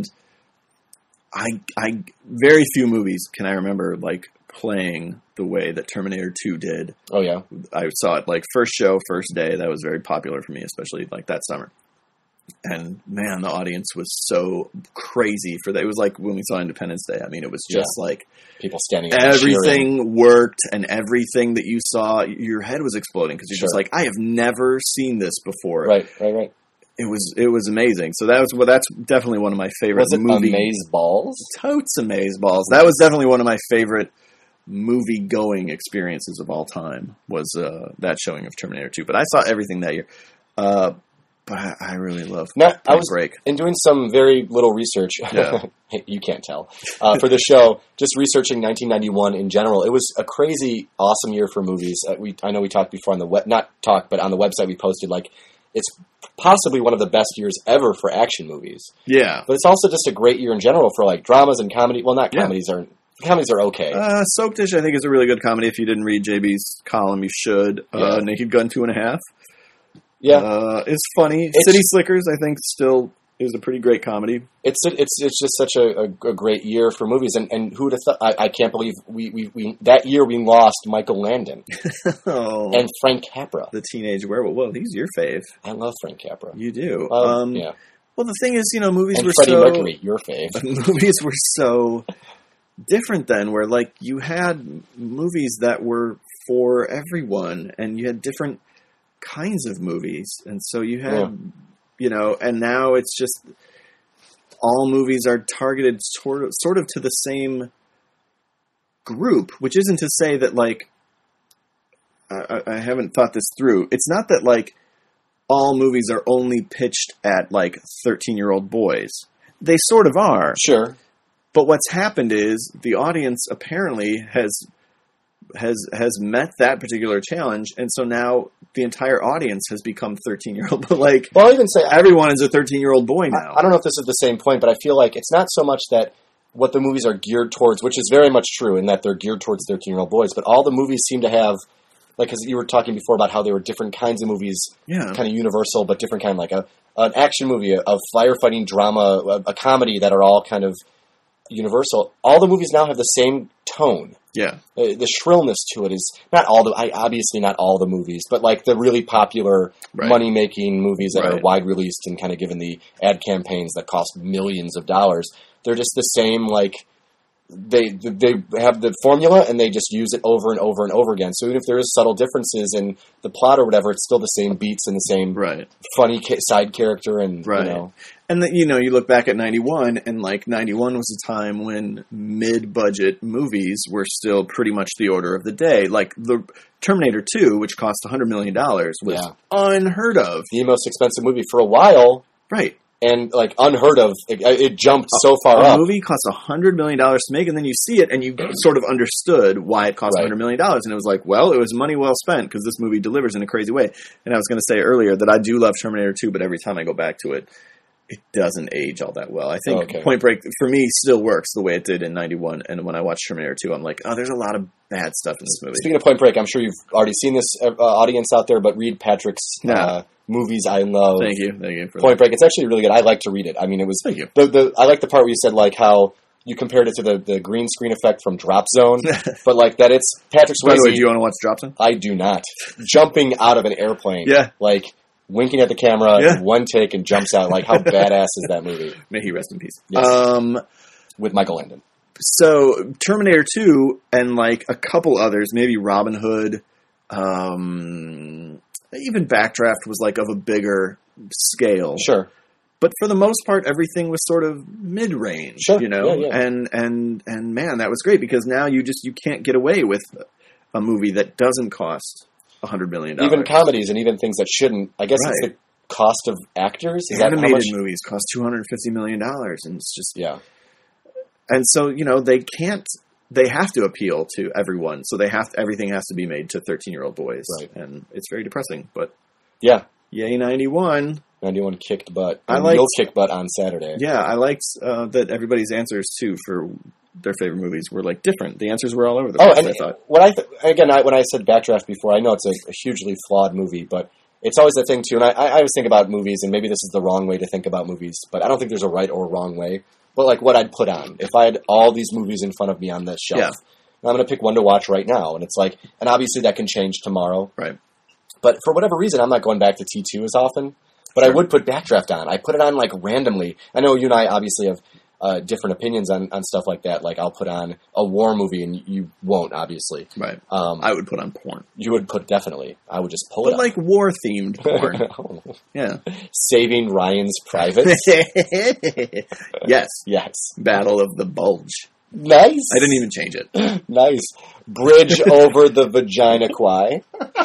A: I very few movies can I remember, like, playing the way that Terminator 2 did.
B: Oh, yeah.
A: I saw it, like, first show, first day. That was very popular for me, especially, like, that summer. And, man, the audience was so crazy for that. It was like when we saw Independence Day. I mean, it was just like...
B: people standing up
A: everything worked, and everything that you saw, your head was exploding because you're just like, I have never seen this before.
B: Right.
A: It was amazing. So that's definitely one of my favorite movies.
B: Amazeballs?
A: Totes Amazeballs. That was definitely one of my favorite movie-going experiences of all time, was that showing of Terminator 2. But I saw everything that year. But I really love Break.
B: In doing some very little research, you can't tell, for the show, just researching 1991 in general, it was a crazy, awesome year for movies. I know we talked before on the but on the website we posted, like, it's possibly one of the best years ever for action movies. Yeah. But it's also just a great year in general for, like, dramas and comedy. Well, not comedies are... Comedies are okay.
A: Soapdish, I think, is a really good comedy. If you didn't read JB's column, you should. Naked Gun 2.5. Yeah, it's funny. City Slickers, I think, still is a pretty great comedy. It's
B: just such a great year for movies, and who'd have thought? I can't believe we that year we lost Michael Landon and Frank Capra,
A: the teenage werewolf. Well, he's your fave.
B: I love Frank Capra.
A: You do.
B: Yeah.
A: Well, the thing is, movies
B: and
A: were
B: Freddie Mercury, your fave.
A: Movies were so different then, where like you had movies that were for everyone, and you had different kinds of movies, and so you had and now it's just all movies are targeted sort of to the same group, which isn't to say that, like, I haven't thought this through. It's not that, like, all movies are only pitched at, like, 13-year-old boys. They sort of are.
B: Sure.
A: But what's happened is the audience apparently has met that particular challenge, and so now the entire audience has become 13-year-old. But, like,
B: well, I'll even say
A: everyone is a 13-year-old boy now.
B: I don't know if this is the same point, but I feel like it's not so much that what the movies are geared towards, which is very much true in that they're geared towards 13-year-old boys, but all the movies seem to have, like, because you were talking before about how there were different kinds of movies, kind of universal, but different kind, like an action movie, a firefighting drama, a comedy that are all kind of universal. All the movies now have the same tone.
A: Yeah.
B: The shrillness to it is obviously not all the movies, but like the really popular money-making movies that are wide released and kind of given the ad campaigns that cost millions of dollars. They're just the same, like, they have the formula and they just use it over and over and over again. So even if there is subtle differences in the plot or whatever, it's still the same beats and the same funny side character and you know.
A: And you look back at 91, and like 91 was a time when mid-budget movies were still pretty much the order of the day. Like the Terminator 2, which cost $100 million, was unheard of.
B: The most expensive movie for a while.
A: Right.
B: And, like, unheard of. It jumped so far up.
A: A movie cost $100 million to make, and then you see it, and you sort of understood why it cost $100 million. And it was like, well, it was money well spent, because this movie delivers in a crazy way. And I was going to say earlier that I do love Terminator 2, but every time I go back to it, it doesn't age all that well. I think Point Break, for me, still works the way it did in 91. And when I watch Terminator 2, I'm like, oh, there's a lot of bad stuff in this movie.
B: Speaking of Point Break, I'm sure you've already seen this audience out there, but read Patrick's... movies I love.
A: Thank you for
B: Point Break. It's actually really good. I like to read it. I mean, it was.
A: Thank you.
B: I like the part where you said like how you compared it to the green screen effect from Drop Zone, but like that it's Patrick Swayze.
A: By the way, do you want to watch Drop Zone?
B: I do not. Jumping out of an airplane. Like winking at the camera, one take and jumps out. Like how badass is that movie?
A: May he rest in peace.
B: Yes. With Michael Landon.
A: So Terminator 2 and like a couple others, maybe Robin Hood. Even Backdraft was like of a bigger scale.
B: Sure.
A: But for the most part, everything was sort of mid-range, you know? And man, that was great because now you can't get away with a movie that doesn't cost $100 million.
B: Even comedies and even things that shouldn't. I guess it's the cost of actors. Is
A: animated movies cost $250 million, and it's just And so they have to appeal to everyone, so everything has to be made to 13-year-old boys, and it's very depressing. But yay 91!
B: 91 kicked butt.
A: You'll
B: kick butt on Saturday.
A: Yeah, I liked that everybody's answers too for their favorite movies were like different. The answers were all over the place.
B: And
A: I thought.
B: When I said Backdraft before, I know it's a hugely flawed movie, but it's always that thing too. And I always think about movies, and maybe this is the wrong way to think about movies, but I don't think there's a right or wrong way. But like what I'd put on if I had all these movies in front of me on this shelf, and I'm going to pick one to watch right now, and it's like, and obviously that can change tomorrow,
A: right?
B: But for whatever reason, I'm not going back to T2 as often. But I would put Backdraft on. I put it on like randomly. I know you and I obviously have different opinions on stuff like that. Like I'll put on a war movie, and you won't, obviously.
A: Right. I would put on porn.
B: You would put definitely. I would just pull it.
A: But like war themed porn. Yeah.
B: Saving Ryan's Privates.
A: Yes.
B: Yes.
A: Battle of the Bulge.
B: Nice.
A: I didn't even change it.
B: Nice. Bridge over the Vagina Quai.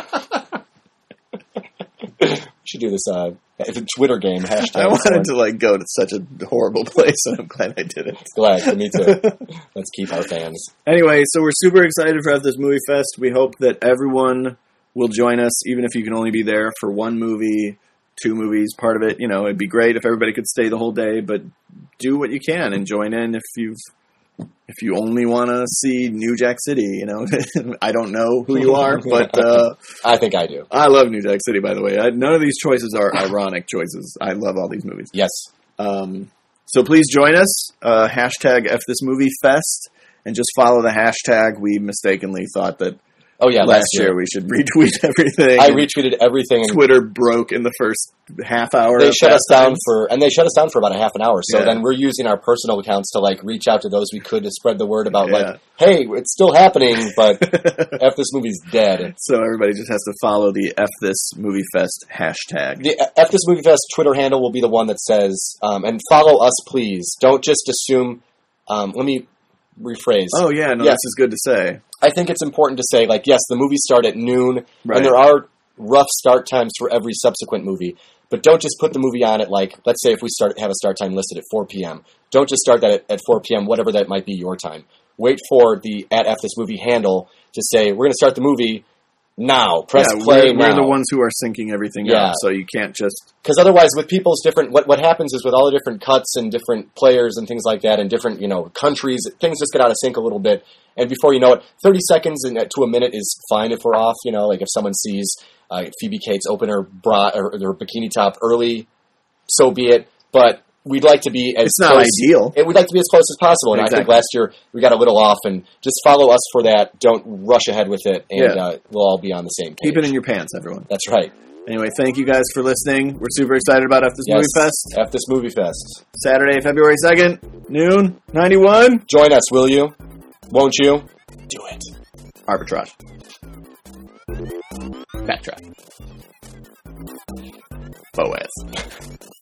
B: Should do this Twitter game hashtag.
A: I wanted to like go to such a horrible place, and I'm glad I did it.
B: Glad, me too. Let's keep our fans.
A: Anyway, so we're super excited for this movie fest. We hope that everyone will join us, even if you can only be there for one movie, 2 movies, part of it. You know, it'd be great if everybody could stay the whole day, but do what you can and join in if you only want to see New Jack City, you know. I don't know who you are, but
B: I think I do.
A: I love New Jack City, by the way. None of these choices are ironic choices. I love all these movies.
B: Yes.
A: So please join us. Hashtag #FThisMovieFest, and just follow the hashtag. We mistakenly thought that
B: Oh yeah,
A: last year we should retweet everything.
B: I retweeted everything. And
A: Twitter broke in the first half hour.
B: They shut us down for about a half an hour. So
A: Yeah.
B: then we're using our personal accounts to like reach out to those we could to spread the word about like, hey, it's still happening, but F this movie's dead.
A: So everybody just has to follow the F This Movie Fest hashtag.
B: The F This Movie Fest Twitter handle will be the one that says, and follow us, please. Don't just assume. Let me rephrase.
A: Oh yeah, no,
B: Yes.
A: this is good to say.
B: I think it's important to say, like, yes, the movies start at noon,
A: Right.
B: and there are rough start times for every subsequent movie. But don't just put the movie on at, like, let's say if we have a start time listed at 4 p.m. Don't just start that at 4 p.m., whatever that might be your time. Wait for the @F This Movie handle to say, we're going to start the movie now. Press play now.
A: We're the ones who are syncing everything up, so you can't just...
B: Because otherwise, with people's different... What happens is with all the different cuts and different players and things like that and different, countries, things just get out of sync a little bit. And before you know it, 30 seconds to a minute is fine if we're off. Like if someone sees Phoebe Cates open her bra or her bikini top early, so be it. But we'd like to be as
A: It's not
B: close,
A: ideal.
B: We'd like to be as close as possible. And I think last year we got a little off. And just follow us for that. Don't rush ahead with it. And we'll all be on the same page.
A: Keep it in your pants, everyone.
B: That's right.
A: Anyway, thank you guys for listening. We're super excited about F This Movie Fest.
B: F This Movie Fest.
A: Saturday, February 2nd, noon, 91.
B: Join us, will you? Won't you? Do it.
A: Arbitrage. Backtrack. Boaz.